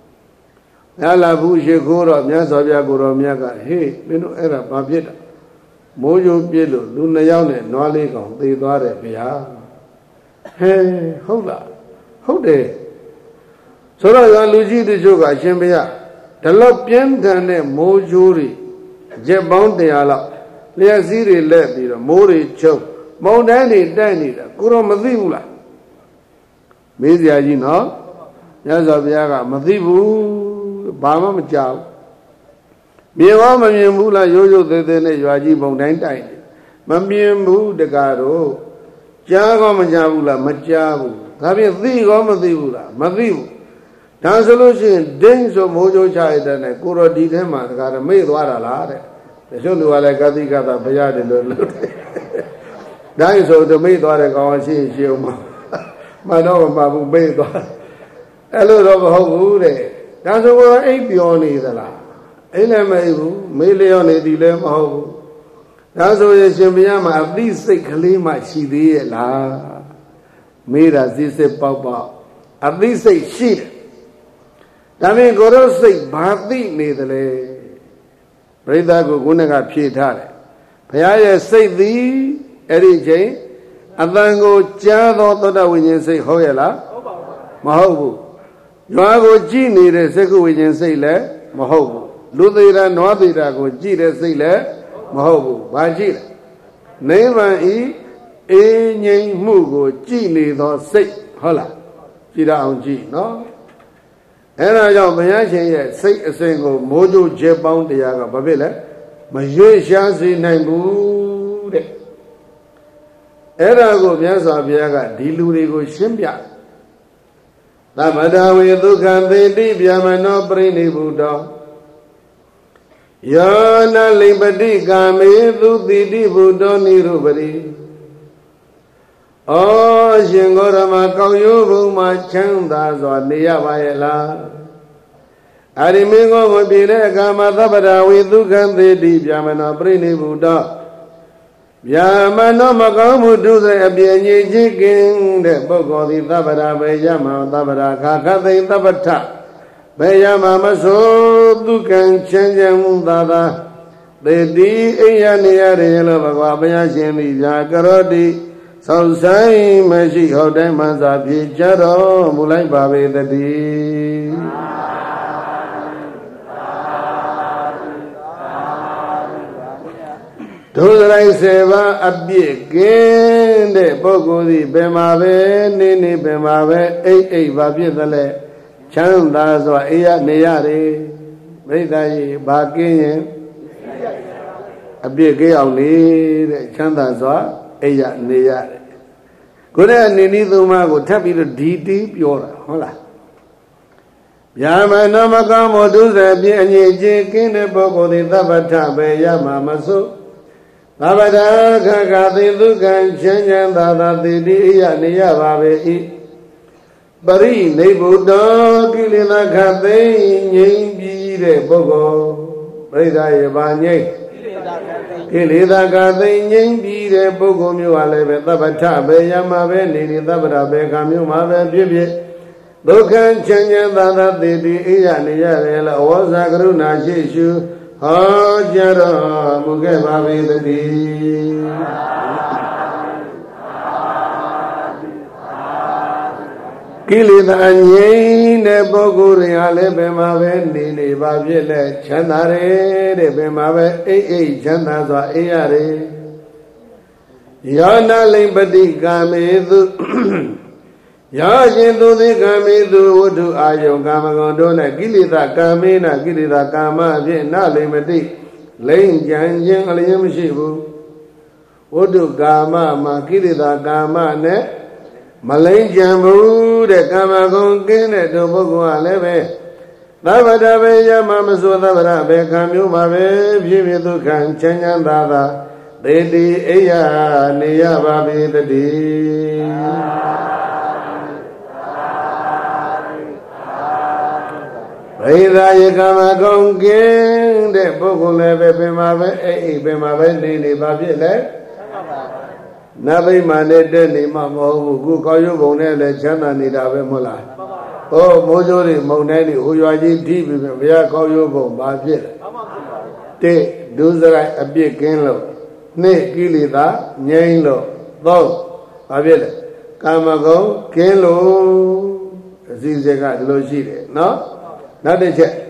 ရှိခိုးတော့မြတ်စွာဘုရားကိုတော်မြတ်ကဟေးမင်းတို့အဲ့ဒါဘာဖြစ်တာမိုးကြိုးပြည့်လို့လူနှစ်ယောက်နဲ့နွားလေးကောင်သေသွားတယ်ဗျာဟဲဟုတ်လားဟုတ်တယ်ဆိုတော့လူကြီးတချို့ကအရှင်ဘုရားဒီလောက်ပြင်းထန်တဲ့မိုးကြိုးတွေရက်ပေါင်း100လောက်လျှက်စည်းတွေလက်ပြီးတော့မိုးတွေချုပ်မုန်တိုင်းတွေတိုက်နေတာကိုတော့မသိဘူးလားမေးစရာကြီးနော်မြတ်စွာဘုရားကမသိဘူးဘာမှမကြောက်မြင်မမြင်ဘူးလားရိုးသေးနဲ့ရွာကြီးပုံတိုင်းတိုက်တယ်မမြင်ဘူးတကားတော့ကြားကောမကြားဘူးလားမကြားဘူးဒါဖြင့်သိကောမသိဘူးလားမသိဘူးဒါဆိုလို့ရှိရင်ဒိန်းဆိုမိုးကြိုးချရတဲ့နဲ့ကိုရောဒီထဲမှာတကားတော့မေ့သွားတာလားတဲ့တချို့လူကလည်းကတိကတာဘုရားတယ်လို့လုပ်တယ်ဒိုင်းဆိုတော့မေ့သွားတဲ့ကောင်ရှိအောင်မတော့မပါဘူးမေ့သွားအဲ့လိုတော့မဟုတ်ဘူးတဲ့ဒါဆိုတော့အိပ်ပျော်နေသလားအိမ်လည်းမအိပ်ဘူးမေးလျော့နေသည်လည်းမဟုတ်ဘူးဒါဆိုရင်ရှင်ဘုရားမှာအသိစိတ်ကလေးမှရှိသေးရဲ့လားမေးတာစစ်ပေါက်အသိစိတ်ရှိတယ်ဒါဖြင့်ကိုရောစိတ်ဘာသိနေသလဲပရိသတ်ကိုခုနကဖြေထားတယ်ဘုရားရဲ့စိတ်သည်အဲ့ဒီချိန်အတန်ကိုကြားသောသောတဝိညာဉ်စိတ်ဟုတ်ရဲ့လားမဟုတ်ဘူးရွာကိုကြည့်နေတဲ့စက္ခုဝိညာဉ်စိတ်လည်းမဟုတ်ဘူးလူသေးတာနွားသေးတာကိုကြည့်တဲ့စိတ်လည်းမဟုတ်ဘူးဘာကြည့်လဲနိဗ္ဗာန်ဤအေးငြိမ်မှုကိုကြည့်နေသောစိတ်ဟုတ်လားကြည့်ရအောင်ကြည့်နော်အဲ့ဒါကြောင့်ဘုရားရှင်ရဲ့စိတ်အစဉ်ကိုမိုးကြိုးချက်ပေါင်းတရားကဘာဖြစ်လဲမရွေ့ရှားစေနိုင်ဘူးတဲ့အဲ့ဒါကိုမြတ်စွာဘုရားကဒီလူတွေကိုရှင်းပြသဗ္ဗတဝေဒုက္ခံသေတိဗျာမနောပရိနိဗ္ဗုတောယောနလိပတိကာမေသူတိတိဘုဒ္ဓောနိရုပရိဩရှင်ဂေါရမကောက်ရိုးဘုံမှာချမ်းသာစွာနေရပါရဲ့လားအာရိမင်းကိုမပြေတဲ့အခါမှာသဗ္ဗတဝေဒုက္ခံသေတိဗျာမနောပရိနိဗ္ဗုတောဗျာမနောမကောင်းမှုဒုစရိုက်အပြည့်အငြိမ်ချင်းကင်းတဲ့ပုဂ္ဂိုလ်သည်သဗ္ဗရာဘေယမသဗ္ဗရာခါခသိသဗ္ဗထဘေယမမဆိုဒုက္ခံချမ်းချမ်းမှုသာသာသေတိအိယနေရရေလို့ဘဂဝါဘုရားရှင်သည်ဗျာကရောတိဆောက်ဆိုင်မရှိဟုတ်တိုင်းမှသာဖြေကြတော်မူလိုက်ပါပေတည်းဒုစရိုက်7ပါးအပြည့်ကင်းတဲ့ပုဂ္ဂိုလ်သည်ဘယ်မှာပဲနေဘယ်မှာပဲအိပ်ဘာဖြစ်သလဲချမ်းသာစွာအေးရနေရတယ်ပြိဿကြီးဘာကင်းရင်အပြည့်ကင်းအောင်နေတဲ့ချမ်းသာစွာအေးရနေရတယ်ကိုယ်နဲ့နေနည်းသုံးပါးကိုထပ်ပြီးတော့ဒီတီးပြောတာဟုတ်လားဗျာမနောမကောင်းမှုဒုစရိုက်ပြည့်အငြိမ်ချင်းကင်းတဲ့ပုဂ္ဂိုလ်သည်သဗ္ဗထပဲရမှာမဆိုသဗ္ဗတာခခသိဒုက္ခံချမ်းချမ်းသာသာသေတိအိယနေရပါပဲဤပရိနိဗ္ဗုတောကိလေသာခသိငြိမ်ပြီးတဲ့ပုဂ္ဂိုလ်ပရိသယေဘာငြိမ်ကိလေသာခသိငြိမ်ပြီးတဲ့ပုဂ္ဂိုလ်မျိုးဟာလည်းပဲသဗ္ဗထပဲရမှာပဲနေသဗ္ဗတာပဲခမျိုးမှာပဲဖြစ်ဒုက္ခံချမ်းချမ်းသာသာသေတိအိယနေရတယ်လို့ဩဇာကရုဏာရှိရှုဟောကြားတော်မူခဲ့ပါပေသတည်းကိလေသာငြိမ်းတဲ့ပုဂ္ဂိုလ်တွေဟာလည်းဘယ်မှာပဲနေပါဖြစ်လဲချမ်းသာတယ်တဲ့ဘယ်မှာပဲအိတ်ချမ်းသာစွာအေးရတယ်ယောနာလိပတိကာမေသူယောရှင်သူသည်ကာမေသူဝတ္ထုအာယုကာမဂုဏ်တို့၌ကိလေသာကာမေနကိလေသာကာမအဖြစ်နလိမတိလိမ့်ကြံခြင်းအလျင်းမရှိဘူးဝတ္ထုကာမမှာကိလေသာကာမနဲ့မလိမ့်ကြံဘူးတဲ့ကာမဂုဏ်ကင်းတဲ့သူပုဂ္ဂိုလ်ကလည်းပဲသဗ္ဗတဘေယမမဆိုသဗ္ဗရဘေခံမျိုးမှာပဲဖြစ်ဖြစ်ဒုက္ခချမ်းချမ်းသာသာသေတိအိယာနေရပါပေတည်းဘိဓာယကမကုံကင်းတဲ့ပုဂ္ဂိုလ်လည်းပဲပင်မှာပဲအိပင်မှာပဲနေပါဖြစ်လေနတ်ဗိမာန်နဲ့တက်နေမှမဟုတ်ဘူးခုကောင်းရုပ်ဘုံနဲ့လည်းချမ်းသာနေတာပဲမဟုတ်လားဟောမိုးကြိုးတွေမုန်တိုင်းတွေဟိုရွာကြီးထိပြီးဘုရားကောင်းရုပ်ဘုံဘာဖြစ်လဲတဲ့ဒုစရိုက်အပြစ်ကင်းလို့နှစ်ကိလေသာငြိမ်းလို့သုံးဘာဖြစ်လဲကာမဂုဏ်ကင်းလို့အစည်းအဝေးကဒီလိုရှိတယ်နော်နောက်တစ်ချက်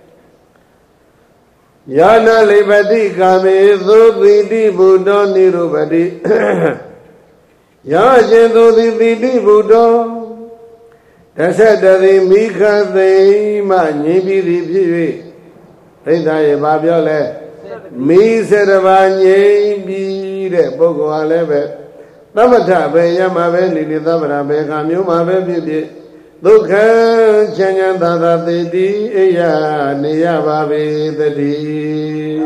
ယာနလိပတိကာမေသုတိတိဘုဒ္ဓနိရုပတိယာရှင်သုတိတိဘုဒ္ဓတသတ္တိမိခသိမှငြိပြီးသည်ဖြစ်၍သိတာရဲ့ဘာပြောလဲမိစေတဘာငြိပြီးတဲ့ပုဂ္ဂိုလ်ဟာလည်းပဲသမထပဲရမှာပဲနေသမထပဲခါမျိုးမှာပဲဖြစ်ဖြစ်ဒုက္ခချမ်းချမ်းသာသာသေတိအိယာနေရပါပေသတည်း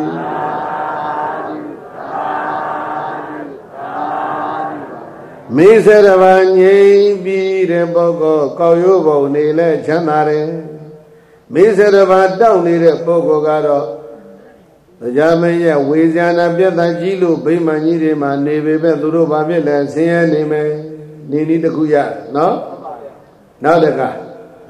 မိစေတဘာငြိပြီးတဲ့ပုဂ္ဂိုလ်ကောက်ရိုးပုံနေလဲချမ်းသာတယ်မိစေတဘာတောက်နေတဲ့ပုဂ္ဂိုလ်ကတော့တရားမင်းရဲ့ဝေဇာနာပြတ်သားကြီးလို့ဗိမာန်ကြီးတွေမှာနေပေမဲ့သူတို့ဘာဖြစ်လဲဆင်းရဲနေမယ်နေနည်းတစ်ခုရနော်နောက်တစ်ခါ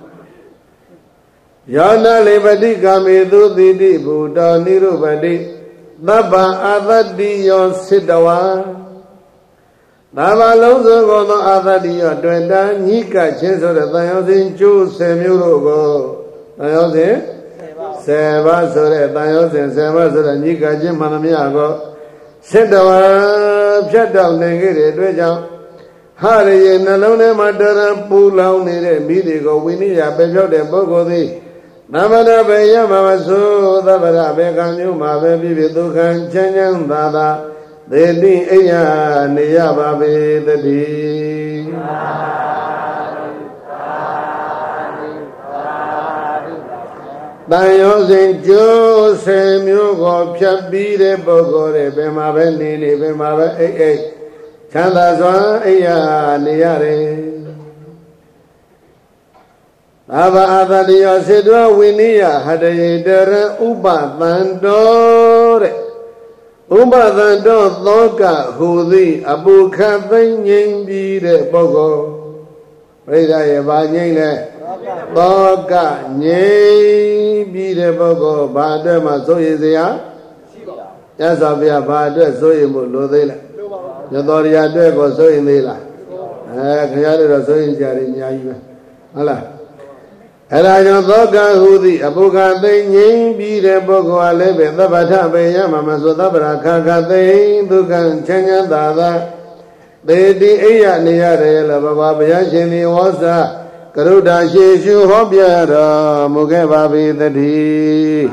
ယောနာလေပတိကာမေသုတိတိဘုဒ္ဓနိရုပတိသဗ္ဗအာသတိယောစိတဝါသဗ္ဗလုံးစုံသောအာသတိယောတွေ့တာညိကချင်းဆိုတဲ့တန်ရောစဉ်ကျိုး10မျိုးတို့ကိုတန်ရောစဉ်10ပါးဆိုတဲ့တန်ရောစဉ်10ပါးဆိုတဲ့ညိကချင်းမှန်သမျှကိုစိတဝါဖြတ်တောက်နိုင်ခဲ့တဲ့အတွက်ကြောင့်ဟာရရေနှလုံးထဲမှာတရံပူလောင်နေတဲ့မိတွေကိုဝိနည်းပဲဖြောက်တဲ့ပုဂ္ဂိုလ်သည်သမဏဘေယမမဆိုသဗ္ဗရဘေကံမျိုးမှာပဲပြည့်ဒုက္ခချမ်းချမ်းသာသာသေတိအိယာနေရပါပေတည်းတန်ရောစဉ်ကျိုး10မျိုးကိုဖြတ်ပြီးတဲ့ပုဂ္ဂိုလ်တွေဘယ်မှာပဲနေဘယ်မှာပဲအိချမ်းသာစွာအိယာနေရတယ်ဘာဝအာသတိယောစေတောဝိနိယဟတယေတရံဥပသန္တောတဲ့ဥပသန္တောသောကဟူသည်အပုခသိမ့်ငြိမ်ပြီးတဲ့ပုဂ္ဂိုလ်ပရိသတ်ရဲ့ဘာငြိမ်လဲသောကငြိမ်ပြီးတဲ့ပုဂ္ဂိုလ်ဘာအတွက်မှစိုးရိမ်စရာရှိပါဘူးမြတ်စွာဘုရားဘာအတွက်စိုးရိမ်မှုလိုသေးလဲညတော်ရအတွက်ကိုစိုးရိမ်သေးလားခင်ဗျားတို့တော့စိုးရိမ်ကြတယ်အများကြီးပဲဟုတ်လားအဲ့ဒါကြောင့်သောကဟုသည်အပုခသိမ့်ငြိမ်ပြီးတဲ့ပုဂ္ဂိုလ်ဟာလည်းပဲသဗ္ဗထဘေယမမဆိုသဗ္ဗရာခခသိမ့်ဒုက္ခချမ်းချမ်းသာသာသေတိအိယနေရတယ်လို့ဘုရားဘုရားရှင်ဒီဝါစာကရုဏာရှိရှုဟောပြတော်မူခဲ့ပါပေသတည်း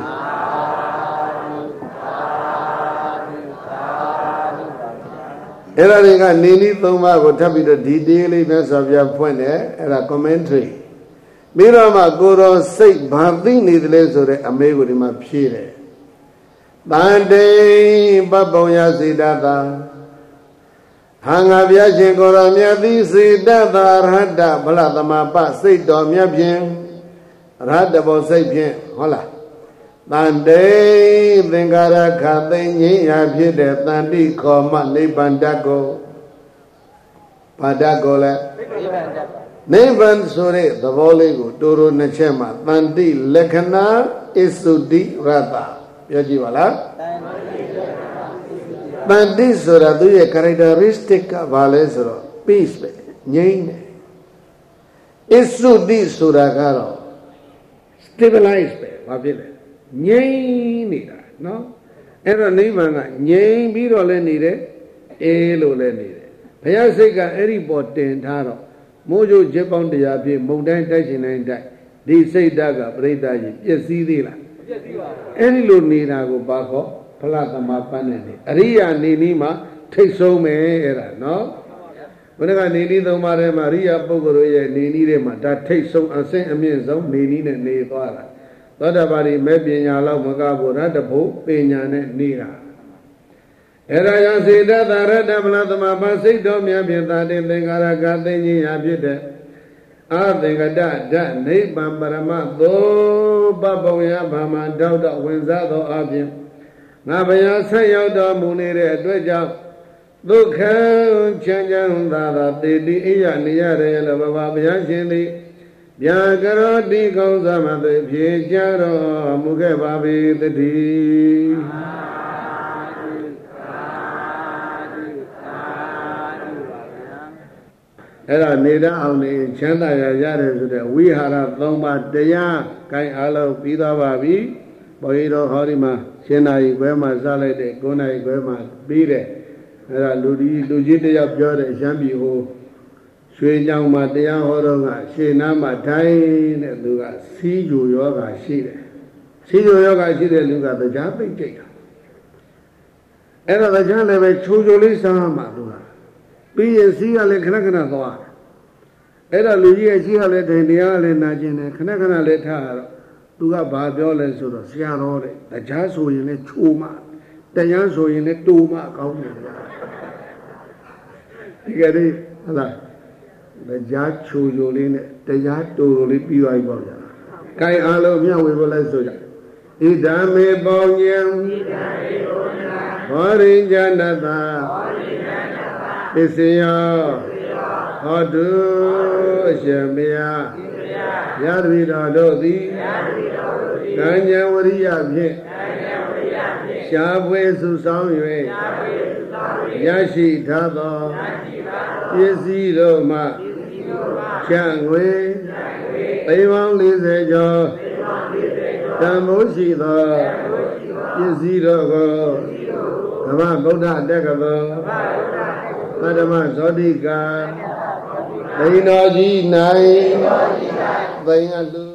အဲ့ဒါတွေကနေနည်း3ပါးကိုထပ်ပြီးတော့ဒီတေးလေးပဲဆိုပြဖွင့်တယ်အဲ့ဒါ commentary ပြီးတော့မှကိုယ်တော်စိတ်ဘာသိနေသလဲဆိုတဲ့အမေကိုဒီမှာဖြေတယ်တန်တေပပုံယစေတသာဟာငါဗျာရှင်ကိုယ်တော်မြတ်သည်စေတသာရဟတဗလသမပစိတ်တော်မြတ်ဖြင့်ရဟတဘောစိတ်ဖြင့်ဟုတ်လားတန်တေသင်္ကာရခသိငြိမ်းရာဖြစ်တဲ့တန်တိခေါ်မှနိဗ္ဗာန်တတ်ကိုဘာတတ်ကိုလဲနိဗ္ဗာန်ဆိုတဲ့သဘောလေးကိုတိုးတိုးနှစ်ချက်မှာတန်တိလက္ခဏာအစ္စုတိရတ္တပြောကြည့်ပါလားတန်တိဆိုတာသူရဲ့ characteristic ကဘာလဲဆိုတော့ peace ပဲငြိမ်းတယ်အစ္စုတိဆိုတာကတော့ stabilize ပဲဘာဖြစ်လဲငြိမ်းနေတာနော်အဲ့တော့နိဗ္ဗာန်ကငြိမ်းပြီးတော့လည်းနေတယ်အေးလို့လည်းနေတယ်ဘုရားစိတ်ကအဲ့ဒီပေါ်တင်ထားတော့မိုးကြိုးချက်ပေါင်းတရားပြည့်မုန်တိုင်းတိုက်ရှင်တိုင်းတိုက်ဒီစိတ်ဓာတ်ကပြိတ္တာကြီးပျက်စီးသေးလားမပျက်စီးပါဘူးအဲ့ဒီလိုနေတာကိုဘာခေါ်ဖလားသမပန်းနဲ့နေအရိယာနေနည်းမှာထိတ်ဆုံးမယ်အဲ့ဒါနော်ဘုရားကနေနည်းသုံးပါးထဲမှာအရိယာပုဂ္ဂိုလ်ရဲ့နေနည်းထဲမှာဒါထိတ်ဆုံးအဆင့်အမြင့်ဆုံးနေနည်းနဲ့နေသွားတာသောတာပတိမဲ့ပညာလောက်မကဘူးရတ္တဖို့ပညာနဲ့နေတာ era yang sida tarada malatma pasito mya phit ta tin thengara kaသိဉ္ဇာဖြစ်တဲ့အသင်္ကတဓာတ်နိဗ္ဗာန်ပရမတ်သောပပုံယဘာမတောက်တော့ဝင်စားသောအပြင်ငါဘုရားဆက်ရောက်တော်မူနေတဲ့အတွက်ကြောင့်ဒုက္ခချမ်းချမ်းသာသာတည်တည်အိယနေရတယ်လို့ဘုရားရှင်သည်ဗျာကရောတိကောင်းသမသိဖြေကြတော်မူခဲ့ပါပေတည်းအဲ့ဒါနေတဲ့အောင်နေချမ်းသာရရတယ်ဆိုတဲ့ဝိဟာရ၃ပါးတရားကိုင်းအားလုံးပြီးသွားပါပြီဘုန်းကြီးတို့ဟောဒီမှာရှင်နာရီခွဲမှာစလိုက်တဲ့9နာရီခွဲမှာပြီးတယ်အဲ့ဒါလူကြီးတယောက်ပြောတဲ့ရှမ်းပြည်ဟိုရွှေကြောင်မှာတရားဟောတော့ကရှေ့နားမှာထိုင်တဲ့သူကစီးကြိုယောဂရှိတယ်စီးကြိုယောဂရှိတဲ့လူကတရားသိကြိတ်တာအဲ့ဒါတရားလည်းပဲချိုချိုလေးစားမှသူကပြီးရင်စီးကလည်းခဏခဏသွားအဲ့ဒါလူကြီးရဲ့ရှိကလည်းထိုင်တရားလည်းနာကျင်တယ်ခဏခဏလည်းထားရတော့သူကဘာပြောလဲဆိုတော့ဆရာတော်တဲ့တရားဆိုရင်လည်းချိုမှတရားဆိုရင်လည်းတူမှကောင်းတယ်ဒီကနေ့ဟုတ်လားတရားချိုချိုလေးနဲ့တရားတူတူလေးပြီးသွားပြီပေါ့ဗျာ။ကိုင်အားလုံးမျှဝေဖို့လဲဆိုကြ။ဣဒံမေပေါဉ္ဇံဘောရိဉ္ဇနတပစ္စယောဟောတုအရှင်မယယသမိတော်တို့သည်ကံဉ္ဇဝရိယဖြင့်ရှားပွေစုဆောင်၍ရရှိထားသောပစ္စည်းတို့မှချမ်းငွေသိန်းပေါင်း40ကျော်တန်ဖိုးရှိသောပစ္စည်းတို့ကိုဓမ္မဗုဒ္ဓတက္ကသိုလ်ပထမဇောတိကသိန်းတော်ကြီး၌သိန်းအလူ